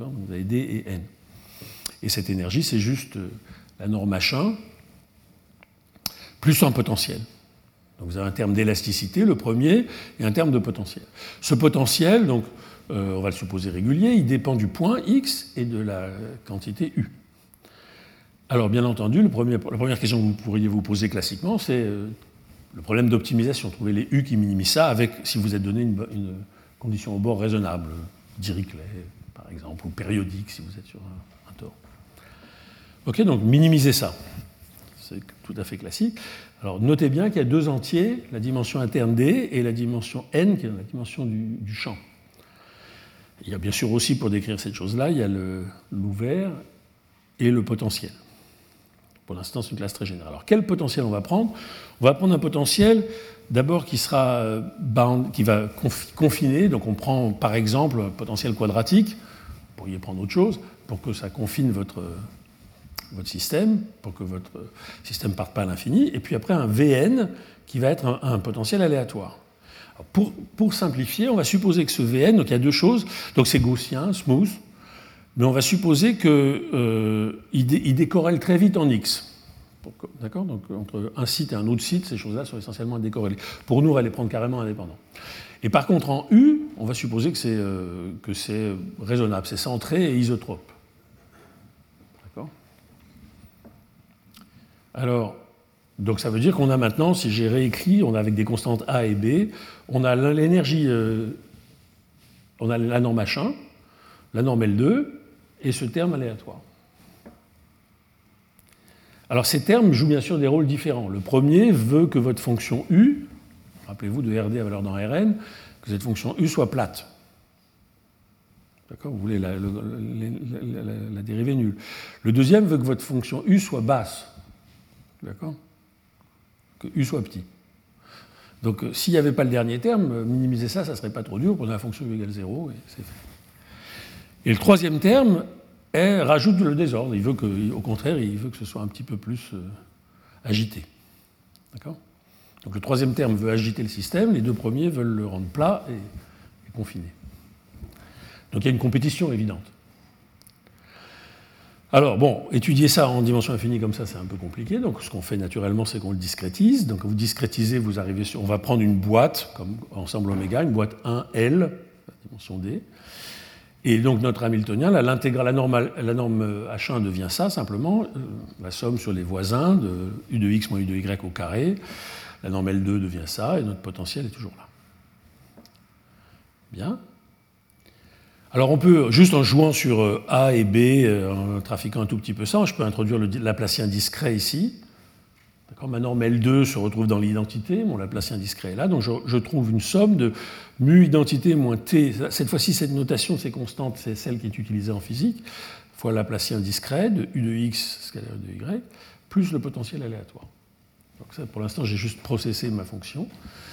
Donc vous avez D et N. Et cette énergie, c'est juste euh, la norme machin, plus un potentiel. Donc vous avez un terme d'élasticité, le premier, et un terme de potentiel. Ce potentiel, donc, euh, on va le supposer régulier, il dépend du point X et de la quantité U. Alors, bien entendu, le premier, la première question que vous pourriez vous poser classiquement, c'est euh, le problème d'optimisation. Trouver les U qui minimisent ça avec, si vous êtes donné une, une condition au bord raisonnable, Dirichlet, par exemple, ou périodique, si vous êtes sur un, un tore. OK, donc minimiser ça. C'est tout à fait classique. Alors, notez bien qu'il y a deux entiers, la dimension interne D et la dimension N, qui est la dimension du, du champ. Il y a bien sûr aussi, pour décrire cette chose-là, il y a le, l'ouvert et le potentiel. Pour l'instant, c'est une classe très générale. Alors, quel potentiel on va prendre? On va prendre un potentiel, d'abord, qui sera bound, qui va confiner. Donc, on prend, par exemple, un potentiel quadratique. Vous pourriez prendre autre chose pour que ça confine votre, votre système, pour que votre système ne parte pas à l'infini. Et puis après, un V N qui va être un, un potentiel aléatoire. Alors, pour, pour simplifier, on va supposer que ce V N, donc il y a deux choses. Donc, c'est gaussien, smooth. Mais on va supposer qu'il euh, dé, décorrèle très vite en X. D'accord? Donc, entre un site et un autre site, ces choses-là sont essentiellement décorrélées. Pour nous, on va les prendre carrément indépendants. Et par contre, en U, on va supposer que c'est, euh, que c'est raisonnable, c'est centré et isotrope. D'accord? Alors, donc ça veut dire qu'on a maintenant, si j'ai réécrit, on a avec des constantes A et B, on a l'énergie, euh, on a la norme H un, la norme L deux, et ce terme aléatoire. Alors ces termes jouent bien sûr des rôles différents. Le premier veut que votre fonction U, rappelez-vous de R D à valeur dans Rn, que cette fonction U soit plate. D'accord? Vous voulez la, la, la, la, la dérivée nulle. Le deuxième veut que votre fonction U soit basse. D'accord? Que U soit petit. Donc s'il n'y avait pas le dernier terme, minimiser ça, ça ne serait pas trop dur. Prenez la fonction U égale zéro et c'est fait. Et le troisième terme est, rajoute le désordre. Il veut que, au contraire, il veut que ce soit un petit peu plus euh, agité. D'accord? Donc le troisième terme veut agiter le système, les deux premiers veulent le rendre plat et, et confiné. Donc il y a une compétition évidente. Alors bon, étudier ça en dimension infinie comme ça, c'est un peu compliqué. Donc ce qu'on fait naturellement, c'est qu'on le discrétise. Donc vous discrétisez, vous arrivez sur... On va prendre une boîte, comme ensemble oméga, une boîte un L, dimension D. Et donc notre hamiltonien, la, la, norme, la norme H un devient ça, simplement, euh, la somme sur les voisins de U de x moins U de y au carré. La norme L deux devient ça, et notre potentiel est toujours là. Bien. Alors on peut, juste en jouant sur A et B, en trafiquant un tout petit peu ça, je peux introduire le laplacien discret ici. D'accord, ma norme L deux se retrouve dans l'identité, mon laplacien discret est là, donc je, je trouve une somme de mu identité moins t. Cette fois-ci, cette notation, ces constantes, c'est celle qui est utilisée en physique, fois le laplacien discret de U de x scalaire de y, plus le potentiel aléatoire. Donc ça, pour l'instant, j'ai juste processé ma fonction.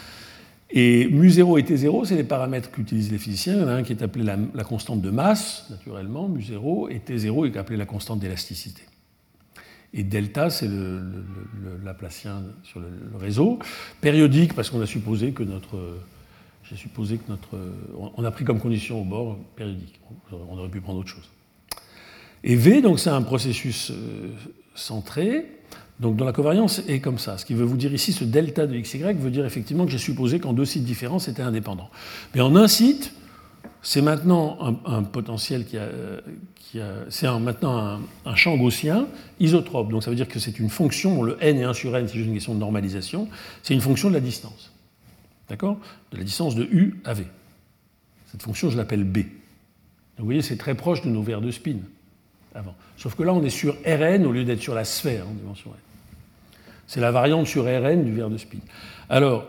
Et mu zéro et t zéro, c'est les paramètres qu'utilisent les physiciens. Il y en a un qui est appelé la, la constante de masse, naturellement, mu zéro, et t zéro est appelé la constante d'élasticité. Et delta, c'est le, le, le laplacien sur le, le réseau. Périodique, parce qu'on a supposé que notre... J'ai supposé que notre... On a pris comme condition au bord périodique. On aurait pu prendre autre chose. Et V, donc c'est un processus euh, centré, donc dont la covariance est comme ça. Ce qui veut vous dire ici, ce delta de xy veut dire effectivement que j'ai supposé qu'en deux sites différents, c'était indépendant. Mais en un site, c'est maintenant un, un potentiel qui a... qui a c'est un, maintenant un, un champ gaussien isotrope. Donc ça veut dire que c'est une fonction, bon, le n est un sur n, c'est juste une question de normalisation, c'est une fonction de la distance. D'accord? De la distance de U à V. Cette fonction, je l'appelle B. Donc vous voyez, c'est très proche de nos verres de spin avant. Sauf que là, on est sur Rn au lieu d'être sur la sphère en dimension n. C'est la variante sur Rn du verre de spin. Alors,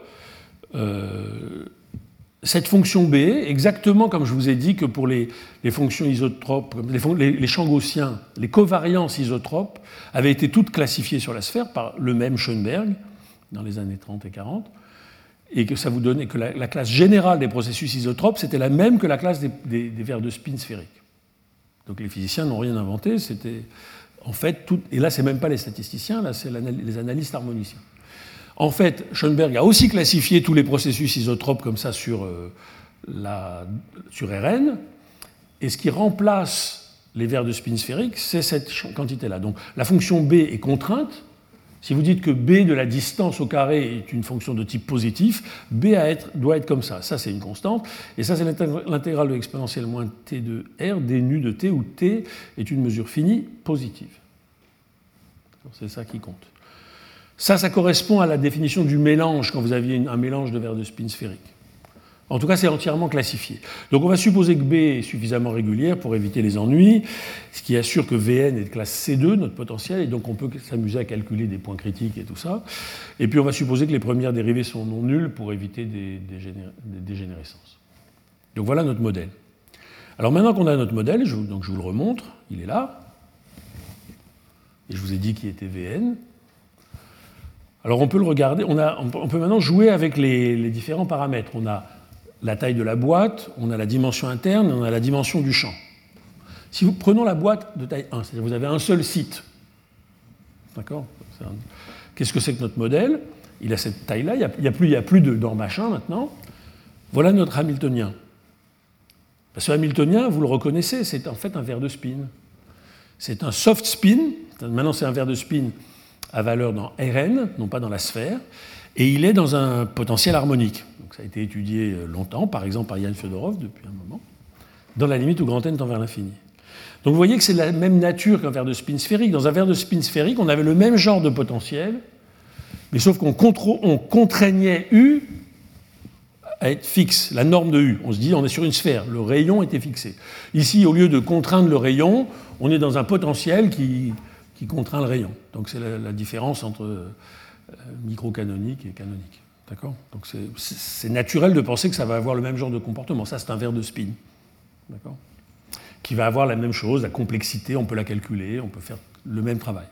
euh, cette fonction B, exactement comme je vous ai dit que pour les, les fonctions isotropes, les, les, les champs gaussiens, les covariances isotropes avaient été toutes classifiées sur la sphère par le même Schoenberg dans les années trente et quarante, et que ça vous donnait que la, la classe générale des processus isotropes, c'était la même que la classe des, des, des verres de spin sphériques. Donc les physiciens n'ont rien inventé, c'était en fait tout, et là c'est même pas les statisticiens, là c'est les analystes harmoniciens. En fait, Schoenberg a aussi classifié tous les processus isotropes comme ça sur, euh, la, sur Rn, et ce qui remplace les verres de spin sphériques, c'est cette quantité-là. Donc la fonction B est contrainte. Si vous dites que B de la distance au carré est une fonction de type positif, B à être, doit être comme ça. Ça, c'est une constante. Et ça, c'est l'intégrale de l'exponentielle moins t de R, d nu de t, où t est une mesure finie positive. C'est ça qui compte. Ça, ça correspond à la définition du mélange, quand vous aviez un mélange de verres de spin sphérique. En tout cas, c'est entièrement classifié. Donc on va supposer que B est suffisamment régulière pour éviter les ennuis, ce qui assure que V N est de classe C deux, notre potentiel, et donc on peut s'amuser à calculer des points critiques et tout ça. Et puis on va supposer que les premières dérivées sont non nulles pour éviter des, des dégénérescences. Donc voilà notre modèle. Alors maintenant qu'on a notre modèle, je, donc je vous le remontre, il est là. et je vous ai dit qui était V N. Alors on peut le regarder, on, a, on peut maintenant jouer avec les, les différents paramètres. On a la taille de la boîte, on a la dimension interne, et on a la dimension du champ. Si vous prenons la boîte de taille un, c'est-à-dire que vous avez un seul site, d'accord ? Qu'est-ce que c'est que notre modèle ? Il a cette taille-là, il n'y a, il y a plus, il y a plus de dans machin maintenant. Voilà notre Hamiltonien. Ce Hamiltonien, vous le reconnaissez, c'est en fait un verre de spin. C'est un soft spin, maintenant c'est un verre de spin à valeur dans Rn, non pas dans la sphère, et il est dans un potentiel harmonique. Donc ça a été étudié longtemps, par exemple par Yann Fyodorov depuis un moment, dans la limite où grand N tend vers l'infini. Donc vous voyez que c'est de la même nature qu'un verre de spin sphérique. Dans un verre de spin sphérique, on avait le même genre de potentiel, mais sauf qu'on contro- on contraignait U à être fixe, la norme de U. On se dit, on est sur une sphère, le rayon était fixé. Ici, au lieu de contraindre le rayon, on est dans un potentiel qui, qui contraint le rayon. Donc c'est la, la différence entre euh, microcanonique et canonique. D'accord ? Donc c'est, c'est naturel de penser que ça va avoir le même genre de comportement. Ça, c'est un verre de spin. D'accord ? Qui va avoir la même chose, la complexité, on peut la calculer, on peut faire le même travail.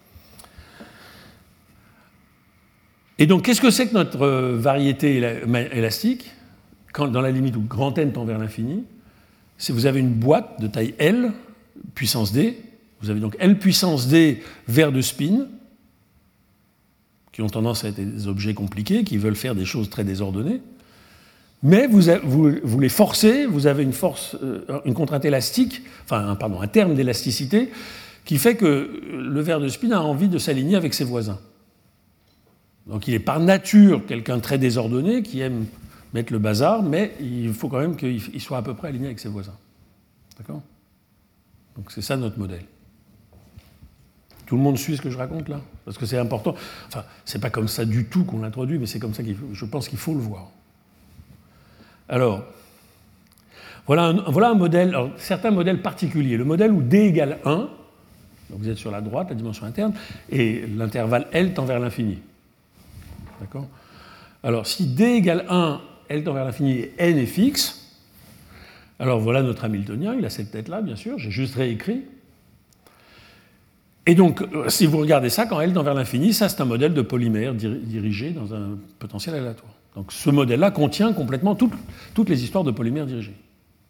Et donc, qu'est-ce que c'est que notre variété élastique, quand, dans la limite où grand N tend vers l'infini? C'est vous avez une boîte de taille L, puissance D, vous avez donc L puissance D verres de spin, qui ont tendance à être des objets compliqués, qui veulent faire des choses très désordonnées, mais vous, vous, vous les forcez, vous avez une force, une contrainte élastique, enfin, pardon, un terme d'élasticité, qui fait que le verre de spin a envie de s'aligner avec ses voisins. Donc il est par nature quelqu'un de très désordonné qui aime mettre le bazar, mais il faut quand même qu'il soit à peu près aligné avec ses voisins. D'accord ? Donc c'est ça notre modèle. Tout le monde suit ce que je raconte là ? Parce que c'est important. Enfin, c'est pas comme ça du tout qu'on l'introduit, mais c'est comme ça qu'il faut, je pense qu'il faut le voir. Alors, voilà un, voilà un modèle, alors, certains modèles particuliers. Le modèle où D égale un, donc vous êtes sur la droite, la dimension interne, et l'intervalle L tend vers l'infini. D'accord ? Alors, si D égale un, L tend vers l'infini et N est fixe, alors voilà notre Hamiltonien, il a cette tête-là, bien sûr, j'ai juste réécrit. Et donc, si vous regardez ça, quand L tend vers l'infini, ça c'est un modèle de polymère dirigé dans un potentiel aléatoire. Donc ce modèle-là contient complètement toutes, toutes les histoires de polymères dirigés. D'accord ?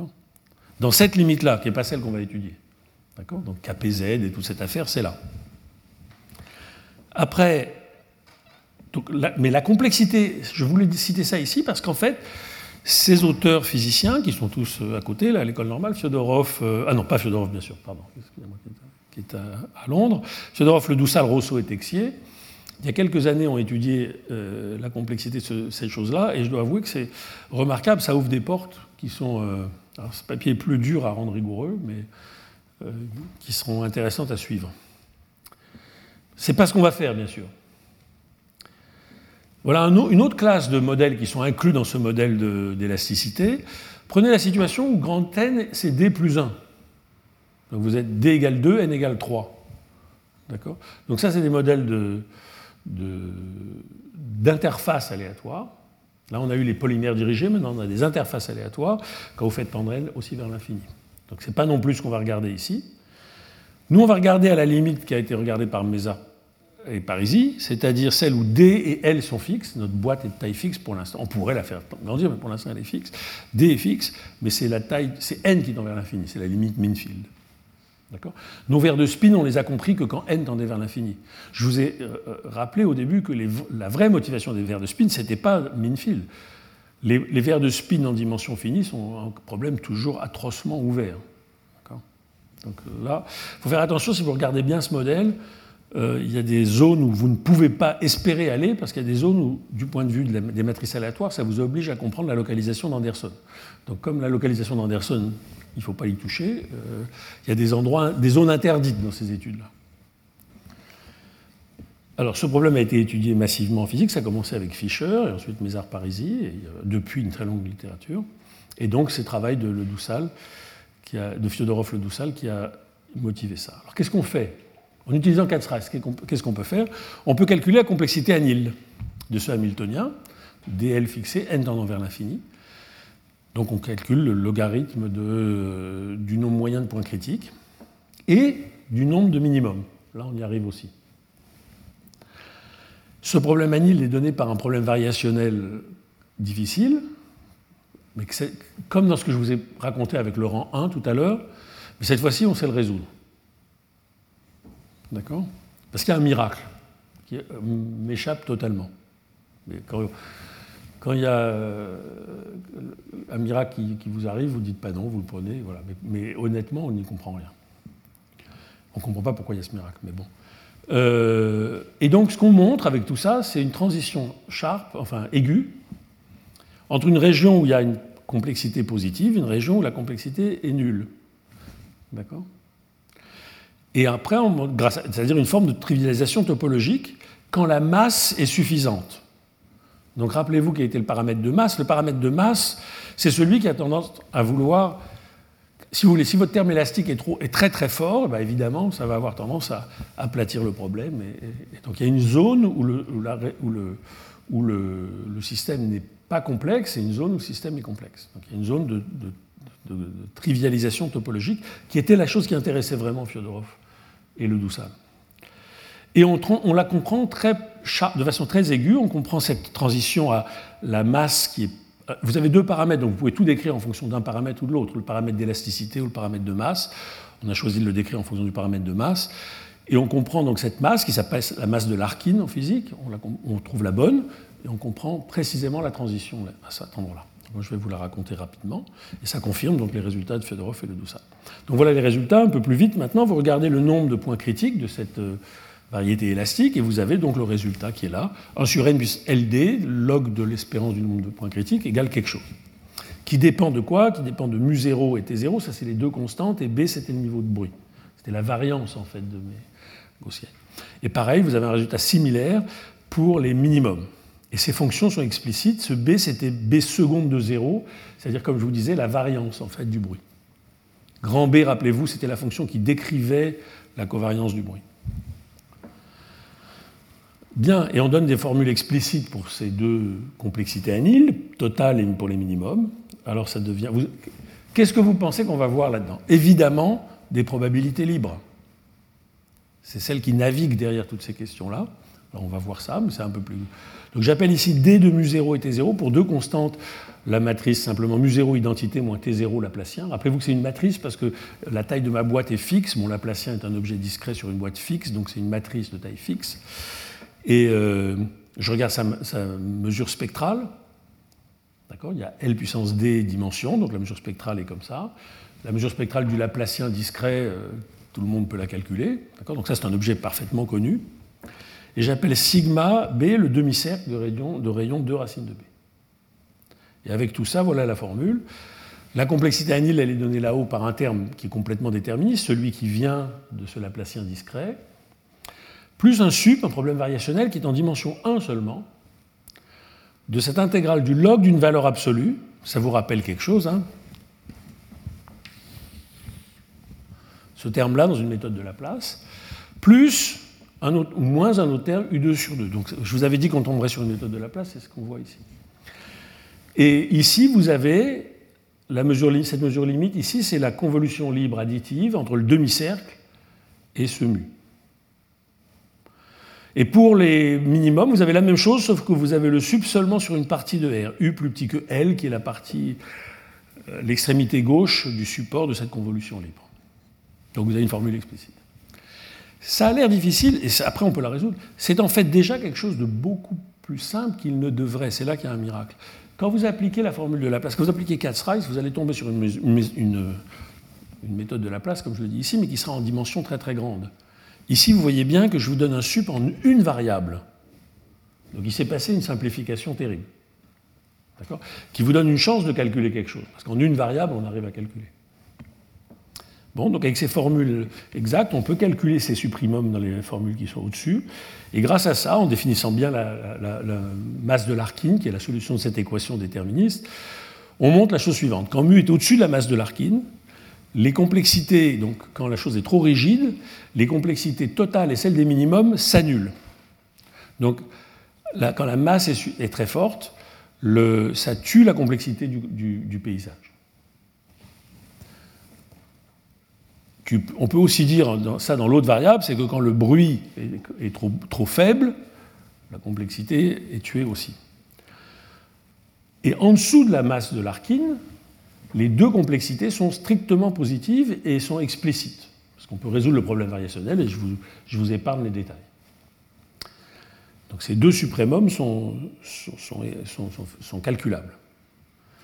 Dans cette limite-là, qui n'est pas celle qu'on va étudier. D'accord ? Donc K P Z et toute cette affaire, c'est là. Après, donc, la, mais la complexité, je voulais citer ça ici parce qu'en fait, ces auteurs physiciens, qui sont tous à côté, là, à l'école normale, Fyodorov, euh, ah non, pas Fyodorov, bien sûr, pardon, excusez-moi, qui est à, à Londres, Fyodorov, Le Doussal, Rousseau et Texier, il y a quelques années, ont étudié euh, la complexité de ce, cette chose-là, et je dois avouer que c'est remarquable, ça ouvre des portes qui sont... Euh, alors, ce papier est plus dur à rendre rigoureux, mais euh, qui seront intéressantes à suivre. C'est pas ce qu'on va faire, bien sûr. Voilà un, une autre classe de modèles qui sont inclus dans ce modèle de, d'élasticité. Prenez la situation où grand N, c'est D plus un. Donc vous êtes D égale deux, N égale trois. D'accord ? Donc ça, c'est des modèles de, de, d'interfaces aléatoires. Là, on a eu les polymères dirigés, maintenant on a des interfaces aléatoires quand vous faites tendre N aussi vers l'infini. Donc ce n'est pas non plus ce qu'on va regarder ici. Nous, on va regarder à la limite qui a été regardée par Mesa et Parisi, c'est-à-dire celle où D et L sont fixes. Notre boîte est de taille fixe pour l'instant. On pourrait la faire grandir, mais pour l'instant, elle est fixe. D est fixe, mais c'est la taille, c'est N qui tend vers l'infini, c'est la limite Minfield. D'accord ? Nos verres de spin, on les a compris que quand N tendait vers l'infini. Je vous ai euh, rappelé au début que les, la vraie motivation des verres de spin, ce n'était pas Minfield. Les, les verres de spin en dimension finie sont un problème toujours atrocement ouvert. D'accord ? Donc là, il faut faire attention, si vous regardez bien ce modèle, euh, il y a des zones où vous ne pouvez pas espérer aller, parce qu'il y a des zones où, du point de vue de la, des matrices aléatoires, ça vous oblige à comprendre la localisation d'Anderson. Donc comme la localisation d'Anderson, il ne faut pas y toucher, euh, il y a des endroits, des zones interdites dans ces études-là. Alors ce problème a été étudié massivement en physique, ça a commencé avec Fischer, et ensuite Mézard-Parisi, et depuis une très longue littérature. Et donc c'est le travail de Le Doussal, qui a, de Fyodorov Le Doussal, qui a motivé ça. Alors qu'est-ce qu'on fait ? En utilisant Katz-Rice, qu'est-ce qu'on peut faire ? On peut calculer la complexité anile de ce Hamiltonien, dl fixé, n tendant vers l'infini. Donc on calcule le logarithme de, du nombre moyen de points critiques et du nombre de minimums. Là, on y arrive aussi. Ce problème Anil est donné par un problème variationnel difficile, mais que c'est, comme dans ce que je vous ai raconté avec le rang un tout à l'heure, mais cette fois-ci, on sait le résoudre. D'accord ? Parce qu'il y a un miracle qui m'échappe totalement. Mais quand, quand il y a euh, un miracle qui, qui vous arrive, vous ne dites pas non, vous le prenez, voilà. Mais, mais honnêtement, on n'y comprend rien. On ne comprend pas pourquoi il y a ce miracle, mais bon. Euh, et donc, ce qu'on montre avec tout ça, c'est une transition sharp, enfin aiguë, entre une région où il y a une complexité positive et une région où la complexité est nulle. D'accord ? Et après, on, grâce à, c'est-à-dire une forme de trivialisation topologique quand la masse est suffisante. Donc rappelez-vous quel était le paramètre de masse. Le paramètre de masse, c'est celui qui a tendance à vouloir... Si vous voulez, si votre terme élastique est, trop, est très très fort, ben évidemment, ça va avoir tendance à aplatir le problème. Et, et, et donc il y a une zone où le, où la, où le, où le, le système n'est pas complexe et une zone où le système est complexe. Donc il y a une zone de, de, de, de trivialisation topologique qui était la chose qui intéressait vraiment Fyodorov et le Dusan. Et on, on la comprend très, de façon très aiguë, on comprend cette transition à la masse qui est... Vous avez deux paramètres, donc vous pouvez tout décrire en fonction d'un paramètre ou de l'autre, le paramètre d'élasticité ou le paramètre de masse. On a choisi de le décrire en fonction du paramètre de masse. Et on comprend donc cette masse, qui s'appelle la masse de Larkin en physique, on, la, on trouve la bonne, et on comprend précisément la transition à cet endroit-là. Moi, je vais vous la raconter rapidement, et ça confirme donc les résultats de Fyodorov et de Dusan. Donc voilà les résultats, un peu plus vite maintenant, vous regardez le nombre de points critiques de cette euh, variété élastique, et vous avez donc le résultat qui est là, un sur n plus L D, log de l'espérance du nombre de points critiques, égale quelque chose. Qui dépend de quoi ? Qui dépend de mu zéro et T zéro, ça c'est les deux constantes, et B c'était le niveau de bruit. C'était la variance en fait de mes gaussiennes. Et pareil, vous avez un résultat similaire pour les minimums. Et ces fonctions sont explicites. Ce B, c'était B seconde de zéro, c'est-à-dire, comme je vous disais, la variance en fait, du bruit. Grand B, rappelez-vous, c'était la fonction qui décrivait la covariance du bruit. Bien, et on donne des formules explicites pour ces deux complexités Anil, totale et pour les minimums. Alors ça devient... Vous... Qu'est-ce que vous pensez qu'on va voir là-dedans ? Évidemment, des probabilités libres. C'est celles qui naviguent derrière toutes ces questions-là. Alors on va voir ça, mais c'est un peu plus... Donc j'appelle ici D de mu zéro et T zéro pour deux constantes. La matrice simplement mu zéro identité moins T zéro laplacien. Rappelez-vous que c'est une matrice parce que la taille de ma boîte est fixe. Mon laplacien est un objet discret sur une boîte fixe, donc c'est une matrice de taille fixe. Et euh, je regarde sa, sa mesure spectrale. D'accord ? Il y a L puissance D dimension, donc la mesure spectrale est comme ça. La mesure spectrale du laplacien discret, euh, tout le monde peut la calculer. D'accord ? Donc ça, c'est un objet parfaitement connu. Et j'appelle sigma B le demi-cercle de rayon, de rayon deux racines de B. Et avec tout ça, voilà la formule. La complexité Anil, elle est donnée là-haut par un terme qui est complètement déterministe, celui qui vient de ce laplacien discret, plus un sup, un problème variationnel qui est en dimension un seulement, de cette intégrale du log d'une valeur absolue, ça vous rappelle quelque chose, hein ? Ce terme-là, dans une méthode de Laplace, plus un autre, ou moins un autre terme, U deux sur deux. Donc je vous avais dit qu'on tomberait sur une méthode de Laplace, c'est ce qu'on voit ici. Et ici, vous avez la mesure, cette mesure limite, ici, c'est la convolution libre additive entre le demi-cercle et ce mu. Et pour les minimums, vous avez la même chose, sauf que vous avez le sup seulement sur une partie de R, U plus petit que L, qui est la partie, euh, l'extrémité gauche du support de cette convolution libre. Donc vous avez une formule explicite. Ça a l'air difficile, et après on peut la résoudre. C'est en fait déjà quelque chose de beaucoup plus simple qu'il ne devrait. C'est là qu'il y a un miracle. Quand vous appliquez la formule de Laplace, quand vous appliquez Katz-Rice, vous allez tomber sur une, une, une, une méthode de Laplace, comme je le dis ici, mais qui sera en dimension très très grande. Ici, vous voyez bien que je vous donne un sup en une variable. Donc il s'est passé une simplification terrible. D'accord ? Qui vous donne une chance de calculer quelque chose. Parce qu'en une variable, on arrive à calculer. Bon, donc avec ces formules exactes, on peut calculer ces supprimums dans les formules qui sont au-dessus. Et grâce à ça, en définissant bien la, la, la masse de Larkin, qui est la solution de cette équation déterministe, on montre la chose suivante. Quand mu est au-dessus de la masse de Larkin, les complexités, donc quand la chose est trop rigide, les complexités totales et celles des minimums s'annulent. Donc là, quand la masse est, est très forte, le, ça tue la complexité du, du, du paysage. on peut aussi dire dans, ça dans l'autre variable, c'est que quand le bruit est, est trop, trop faible, la complexité est tuée aussi. Et en dessous de la masse de Larkin, les deux complexités sont strictement positives et sont explicites. Parce qu'on peut résoudre le problème variationnel et je vous, je vous épargne les détails. Donc ces deux suprémums sont, sont, sont, sont, sont calculables. D'accord ?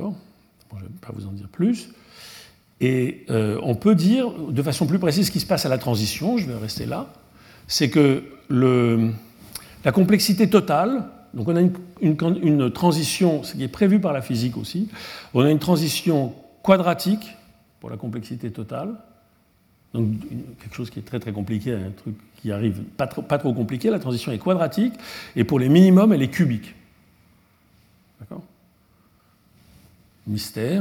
Bon, je ne vais pas vous en dire plus. Et euh, on peut dire de façon plus précise ce qui se passe à la transition, je vais rester là, c'est que le, la complexité totale, donc on a une, une, une transition, ce qui est prévu par la physique aussi, on a une transition quadratique pour la complexité totale, donc quelque chose qui est très très compliqué, un truc qui arrive pas trop, pas trop compliqué, la transition est quadratique, et pour les minimums, elle est cubique. D'accord ? Mystère.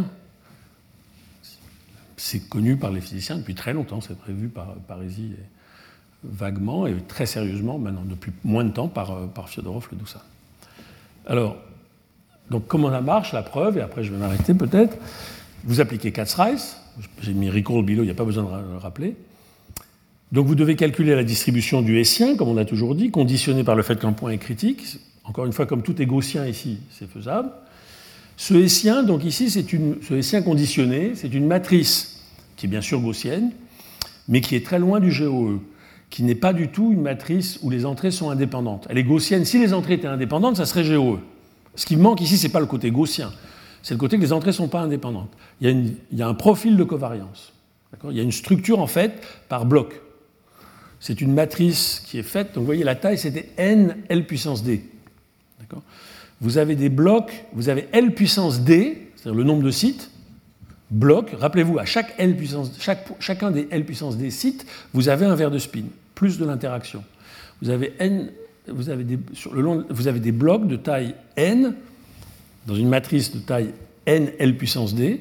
C'est connu par les physiciens depuis très longtemps, c'est prévu par Parisi vaguement et très sérieusement, maintenant depuis moins de temps, par, par Fyodorov le Doussa. Alors, donc comment ça marche, la preuve, et après je vais m'arrêter peut-être. Vous appliquez Katz-Rice, j'ai mis recall below, il n'y a pas besoin de le rappeler. Donc vous devez calculer la distribution du Hessien, comme on a toujours dit, conditionnée par le fait qu'un point est critique. Encore une fois, comme tout est gaussien ici, c'est faisable. Ce Hessien, donc ici, c'est une, ce Hessien conditionné, c'est une matrice qui est bien sûr gaussienne, mais qui est très loin du G O E, qui n'est pas du tout une matrice où les entrées sont indépendantes. Elle est gaussienne. Si les entrées étaient indépendantes, ça serait G O E. Ce qui manque ici, ce n'est pas le côté gaussien, c'est le côté que les entrées ne sont pas indépendantes. Il y a, une, il y a un profil de covariance. D'accord ? Il y a une structure, en fait, par bloc. C'est une matrice qui est faite, donc vous voyez, la taille, c'était N L puissance D. D'accord ? Vous avez des blocs, vous avez L puissance D, c'est-à-dire le nombre de sites, blocs. Rappelez-vous, à chaque L puissance, chaque, chacun des L puissance D sites, vous avez un verre de spin, plus de l'interaction. Vous avez, N, vous, avez des, sur le long, vous avez des blocs de taille N, dans une matrice de taille N L puissance D,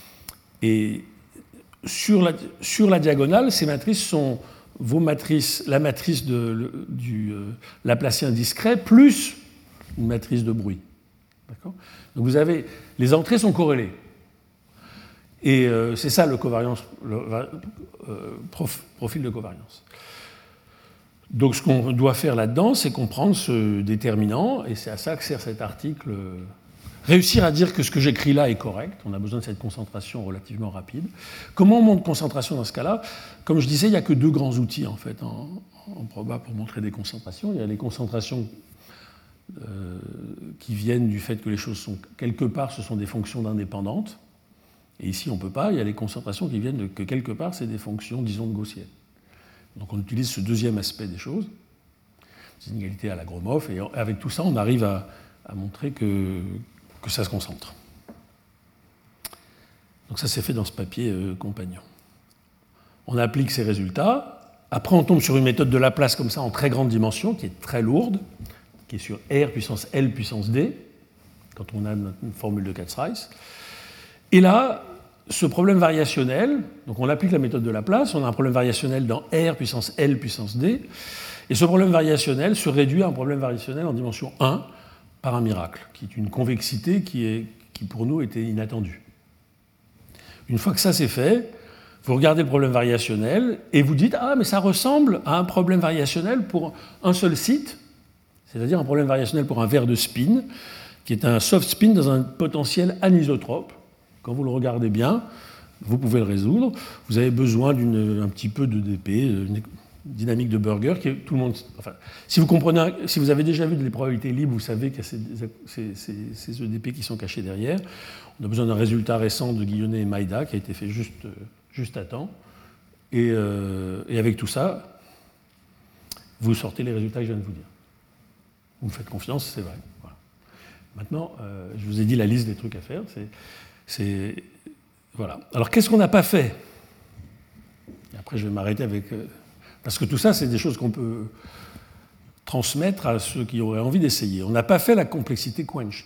et sur la, sur la diagonale, ces matrices sont vos matrices, la matrice de, le, du euh, Laplacien discret, plus une matrice de bruit. D'accord ? Donc vous avez, les entrées sont corrélées. Et euh, c'est ça le covariance, le euh, prof, profil de covariance. Donc ce qu'on doit faire là-dedans, c'est comprendre ce déterminant, et c'est à ça que sert cet article. Réussir à dire que ce que j'écris là est correct, on a besoin de cette concentration relativement rapide. Comment on monte concentration dans ce cas-là ? Comme je disais, il n'y a que deux grands outils en fait en, en proba pour montrer des concentrations. Il y a les concentrations Euh, qui viennent du fait que les choses sont quelque part, ce sont des fonctions d'indépendantes. Et ici, on ne peut pas. Il y a les concentrations qui viennent de que quelque part, c'est des fonctions, disons, de gaussiennes. Donc on utilise ce deuxième aspect des choses, des inégalités à la Gromov, et avec tout ça, on arrive à, à montrer que, que ça se concentre. Donc ça s'est fait dans ce papier euh, compagnon. On applique ces résultats. Après, on tombe sur une méthode de Laplace comme ça, en très grande dimension, qui est très lourde, qui est sur R puissance L puissance D, quand on a une formule de Katz-Rice. Et là, ce problème variationnel, donc on applique la méthode de Laplace, on a un problème variationnel dans R puissance L puissance D, et ce problème variationnel se réduit à un problème variationnel en dimension un par un miracle, qui est une convexité qui, est, qui pour nous était inattendue. Une fois que ça c'est fait, vous regardez le problème variationnel et vous dites « Ah, mais ça ressemble à un problème variationnel pour un seul site », c'est-à-dire un problème variationnel pour un verre de spin, qui est un soft spin dans un potentiel anisotrope. Quand vous le regardez bien, vous pouvez le résoudre. Vous avez besoin d'un petit peu de D P, une dynamique de Burger, qui est tout le monde. Enfin, si vous comprenez, si vous avez déjà vu des probabilités libres, vous savez qu'il y a ces, ces, ces, ces E D P qui sont cachés derrière. On a besoin d'un résultat récent de Guillonnet et Maïda, qui a été fait juste, juste à temps. Et, euh, et avec tout ça, vous sortez les résultats que je viens de vous dire. Vous me faites confiance, c'est vrai. Voilà. Maintenant, euh, je vous ai dit la liste des trucs à faire. C'est, c'est... Voilà. Alors, qu'est-ce qu'on n'a pas fait ? Et après, je vais m'arrêter avec... Euh... Parce que tout ça, c'est des choses qu'on peut transmettre à ceux qui auraient envie d'essayer. On n'a pas fait la complexité quenched.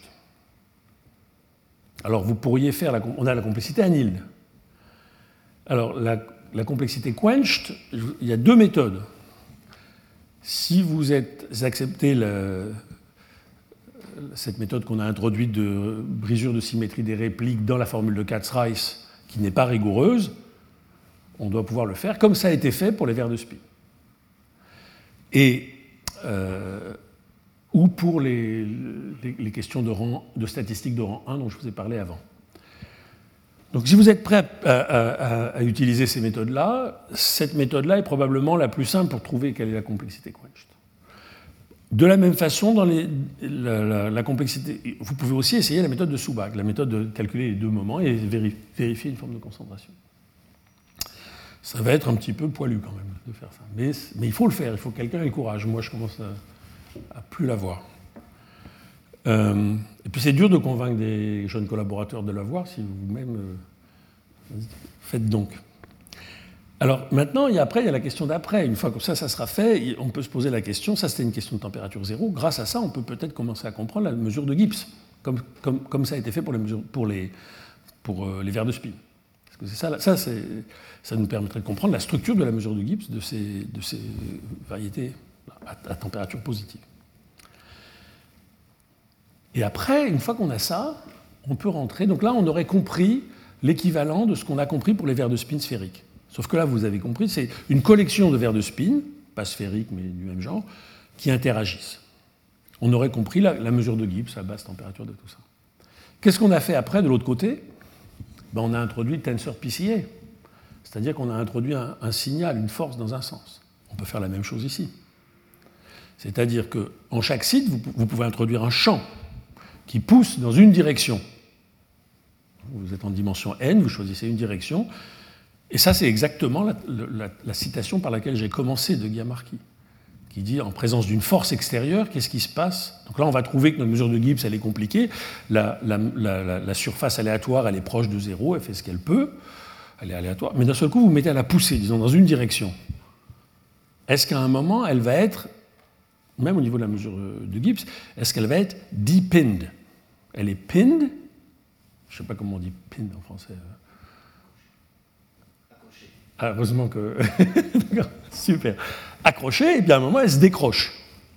Alors, vous pourriez faire... La... On a la complexité annealed. Alors, la, la complexité quenched, il y a deux méthodes. Si vous êtes, acceptez le, cette méthode qu'on a introduite de brisure de symétrie des répliques dans la formule de Katz-Rice, qui n'est pas rigoureuse, on doit pouvoir le faire, comme ça a été fait pour les vers de spin. Et, euh, ou pour les, les, les questions de, rang, de statistiques de rang un dont je vous ai parlé avant. Donc si vous êtes prêt à, à, à, à utiliser ces méthodes-là, cette méthode-là est probablement la plus simple pour trouver quelle est la complexité quenched. De la même façon, dans les, la, la, la complexité, vous pouvez aussi essayer la méthode de Soubag, la méthode de calculer les deux moments et vérifier une forme de concentration. Ça va être un petit peu poilu quand même de faire ça. Mais, mais il faut le faire, il faut que quelqu'un ait le courage. Moi, je commence à, à plus l'avoir. Euh, et puis c'est dur de convaincre des jeunes collaborateurs de l'avoir si vous-même euh, faites donc. Alors maintenant, il y a, après, il y a la question d'après. Une fois que ça, ça sera fait, on peut se poser la question, ça c'était une question de température zéro, grâce à ça, on peut peut-être commencer à comprendre la mesure de Gibbs, comme, comme, comme ça a été fait pour les, mesures, pour les, pour, euh, les vers de spin. Parce que c'est ça, ça, c'est, ça nous permettrait de comprendre la structure de la mesure de Gibbs de ces, de ces variétés à, à température positive. Et après, une fois qu'on a ça, on peut rentrer. Donc là, on aurait compris l'équivalent de ce qu'on a compris pour les vers de spin sphériques. Sauf que là, vous avez compris, c'est une collection de vers de spin, pas sphériques, mais du même genre, qui interagissent. On aurait compris la, la mesure de Gibbs à basse température de tout ça. Qu'est-ce qu'on a fait après, de l'autre côté ? Ben, on a introduit Tensor P C A. C'est-à-dire qu'on a introduit un, un signal, une force dans un sens. On peut faire la même chose ici. C'est-à-dire qu'en chaque site, vous, vous pouvez introduire un champ qui pousse dans une direction. Vous êtes en dimension n, vous choisissez une direction, et ça c'est exactement la, la, la citation par laquelle j'ai commencé de Guy Marquis, qui dit en présence d'une force extérieure, qu'est-ce qui se passe ? Donc là on va trouver que notre mesure de Gibbs elle est compliquée, la, la, la, la surface aléatoire elle est proche de zéro, elle fait ce qu'elle peut, elle est aléatoire, mais d'un seul coup vous mettez à la pousser, disons dans une direction. Est-ce qu'à un moment elle va être, même au niveau de la mesure de Gibbs, est-ce qu'elle va être depinned ? Elle est pinned, je ne sais pas comment on dit pinned en français. Accrochée. Ah, heureusement que... D'accord, super. Accrochée, et bien à un moment, elle se décroche. D'accord ?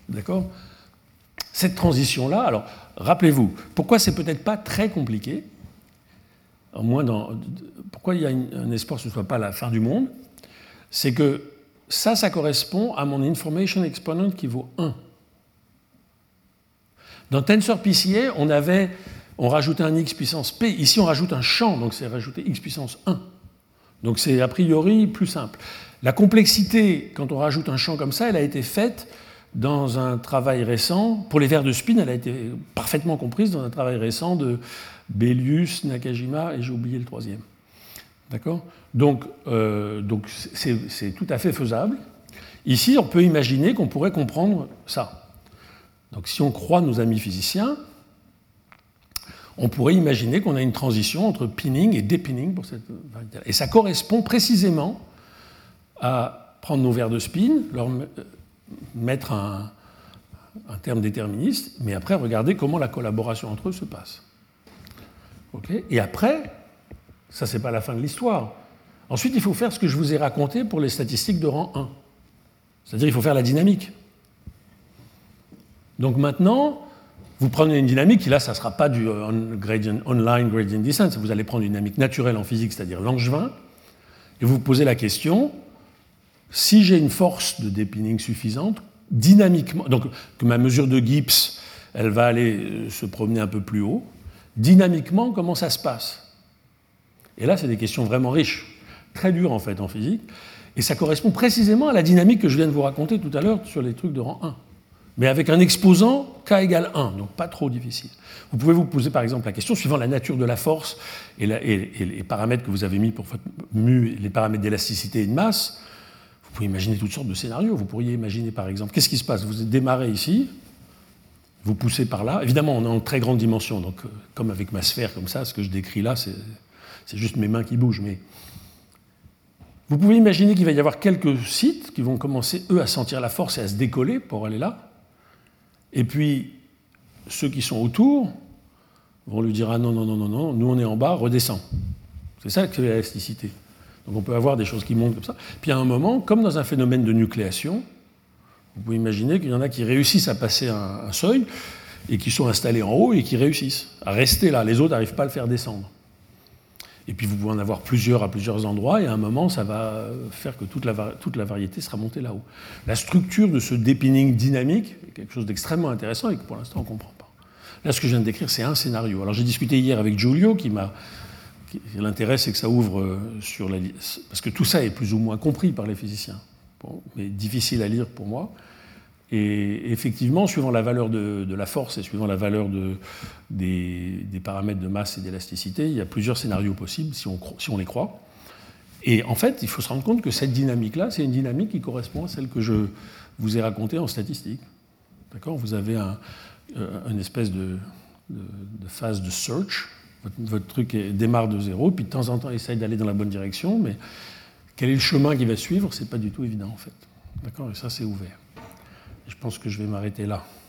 Cette transition-là, alors, rappelez-vous, pourquoi c'est peut-être pas très compliqué, au moins dans... Pourquoi il y a une, un espoir que ce ne soit pas la fin du monde, c'est que ça, ça correspond à mon information exponent qui vaut un. Dans Tensor P C A, on, avait, on rajoutait un x puissance p. Ici, on rajoute un champ, donc c'est rajouter x puissance un. Donc c'est a priori plus simple. La complexité, quand on rajoute un champ comme ça, elle a été faite dans un travail récent. Pour les vers de spin, elle a été parfaitement comprise dans un travail récent de Bellius, Nakajima, et j'ai oublié le troisième. D'accord ? Donc, euh, donc c'est, c'est tout à fait faisable. Ici, on peut imaginer qu'on pourrait comprendre ça. Donc si on croit nos amis physiciens, on pourrait imaginer qu'on a une transition entre pinning et dépinning pour cette variété. Et ça correspond précisément à prendre nos vers de spin, leur mettre un, un terme déterministe, mais après regarder comment la collaboration entre eux se passe. Okay ? Et après, ça c'est pas la fin de l'histoire. Ensuite, il faut faire ce que je vous ai raconté pour les statistiques de rang un. C'est-à-dire il faut faire la dynamique. Donc maintenant, vous prenez une dynamique qui là, ça ne sera pas du on gradient, online gradient descent, vous allez prendre une dynamique naturelle en physique, c'est-à-dire Langevin, et vous vous posez la question, si j'ai une force de dépinning suffisante, dynamiquement, donc que ma mesure de Gibbs, elle va aller se promener un peu plus haut, dynamiquement, comment ça se passe ? Et là, c'est des questions vraiment riches, très dures en fait en physique, et ça correspond précisément à la dynamique que je viens de vous raconter tout à l'heure sur les trucs de rang un. Mais avec un exposant k égale un, donc pas trop difficile. Vous pouvez vous poser par exemple la question, suivant la nature de la force et, la, et, et les paramètres que vous avez mis pour votre mu, les paramètres d'élasticité et de masse, vous pouvez imaginer toutes sortes de scénarios. Vous pourriez imaginer par exemple, qu'est-ce qui se passe ? Vous démarrez ici, vous poussez par là. Évidemment, on est en très grande dimension, donc euh, comme avec ma sphère comme ça, ce que je décris là, c'est, c'est juste mes mains qui bougent. Mais vous pouvez imaginer qu'il va y avoir quelques sites qui vont commencer, eux, à sentir la force et à se décoller pour aller là. Et puis, ceux qui sont autour vont lui dire « Ah non, non, non, non, non, nous on est en bas, redescends ». C'est ça que c'est l'élasticité. Donc on peut avoir des choses qui montent comme ça. Puis à un moment, comme dans un phénomène de nucléation, vous pouvez imaginer qu'il y en a qui réussissent à passer un, un seuil et qui sont installés en haut et qui réussissent à rester là. Les autres n'arrivent pas à le faire descendre. Et puis vous pouvez en avoir plusieurs à plusieurs endroits, et à un moment, ça va faire que toute la, toute la variété sera montée là-haut. La structure de ce dépinning dynamique est quelque chose d'extrêmement intéressant et que pour l'instant on ne comprend pas. Là, ce que je viens de décrire, c'est un scénario. Alors j'ai discuté hier avec Giulio, qui m'a... L'intérêt, c'est que ça ouvre sur la... Parce que tout ça est plus ou moins compris par les physiciens, bon, mais difficile à lire pour moi. Et effectivement, suivant la valeur de, de la force et suivant la valeur de, des, des paramètres de masse et d'élasticité, il y a plusieurs scénarios possibles si on, si on les croit. Et en fait, il faut se rendre compte que cette dynamique-là, c'est une dynamique qui correspond à celle que je vous ai racontée en statistique. D'accord ? Vous avez un, une espèce de, de, de phase de search. Votre, votre truc est, démarre de zéro, puis de temps en temps, essaye d'aller dans la bonne direction, mais quel est le chemin qu'il va suivre, c'est pas du tout évident, en fait. D'accord ? Et ça, c'est ouvert. Je pense que je vais m'arrêter là.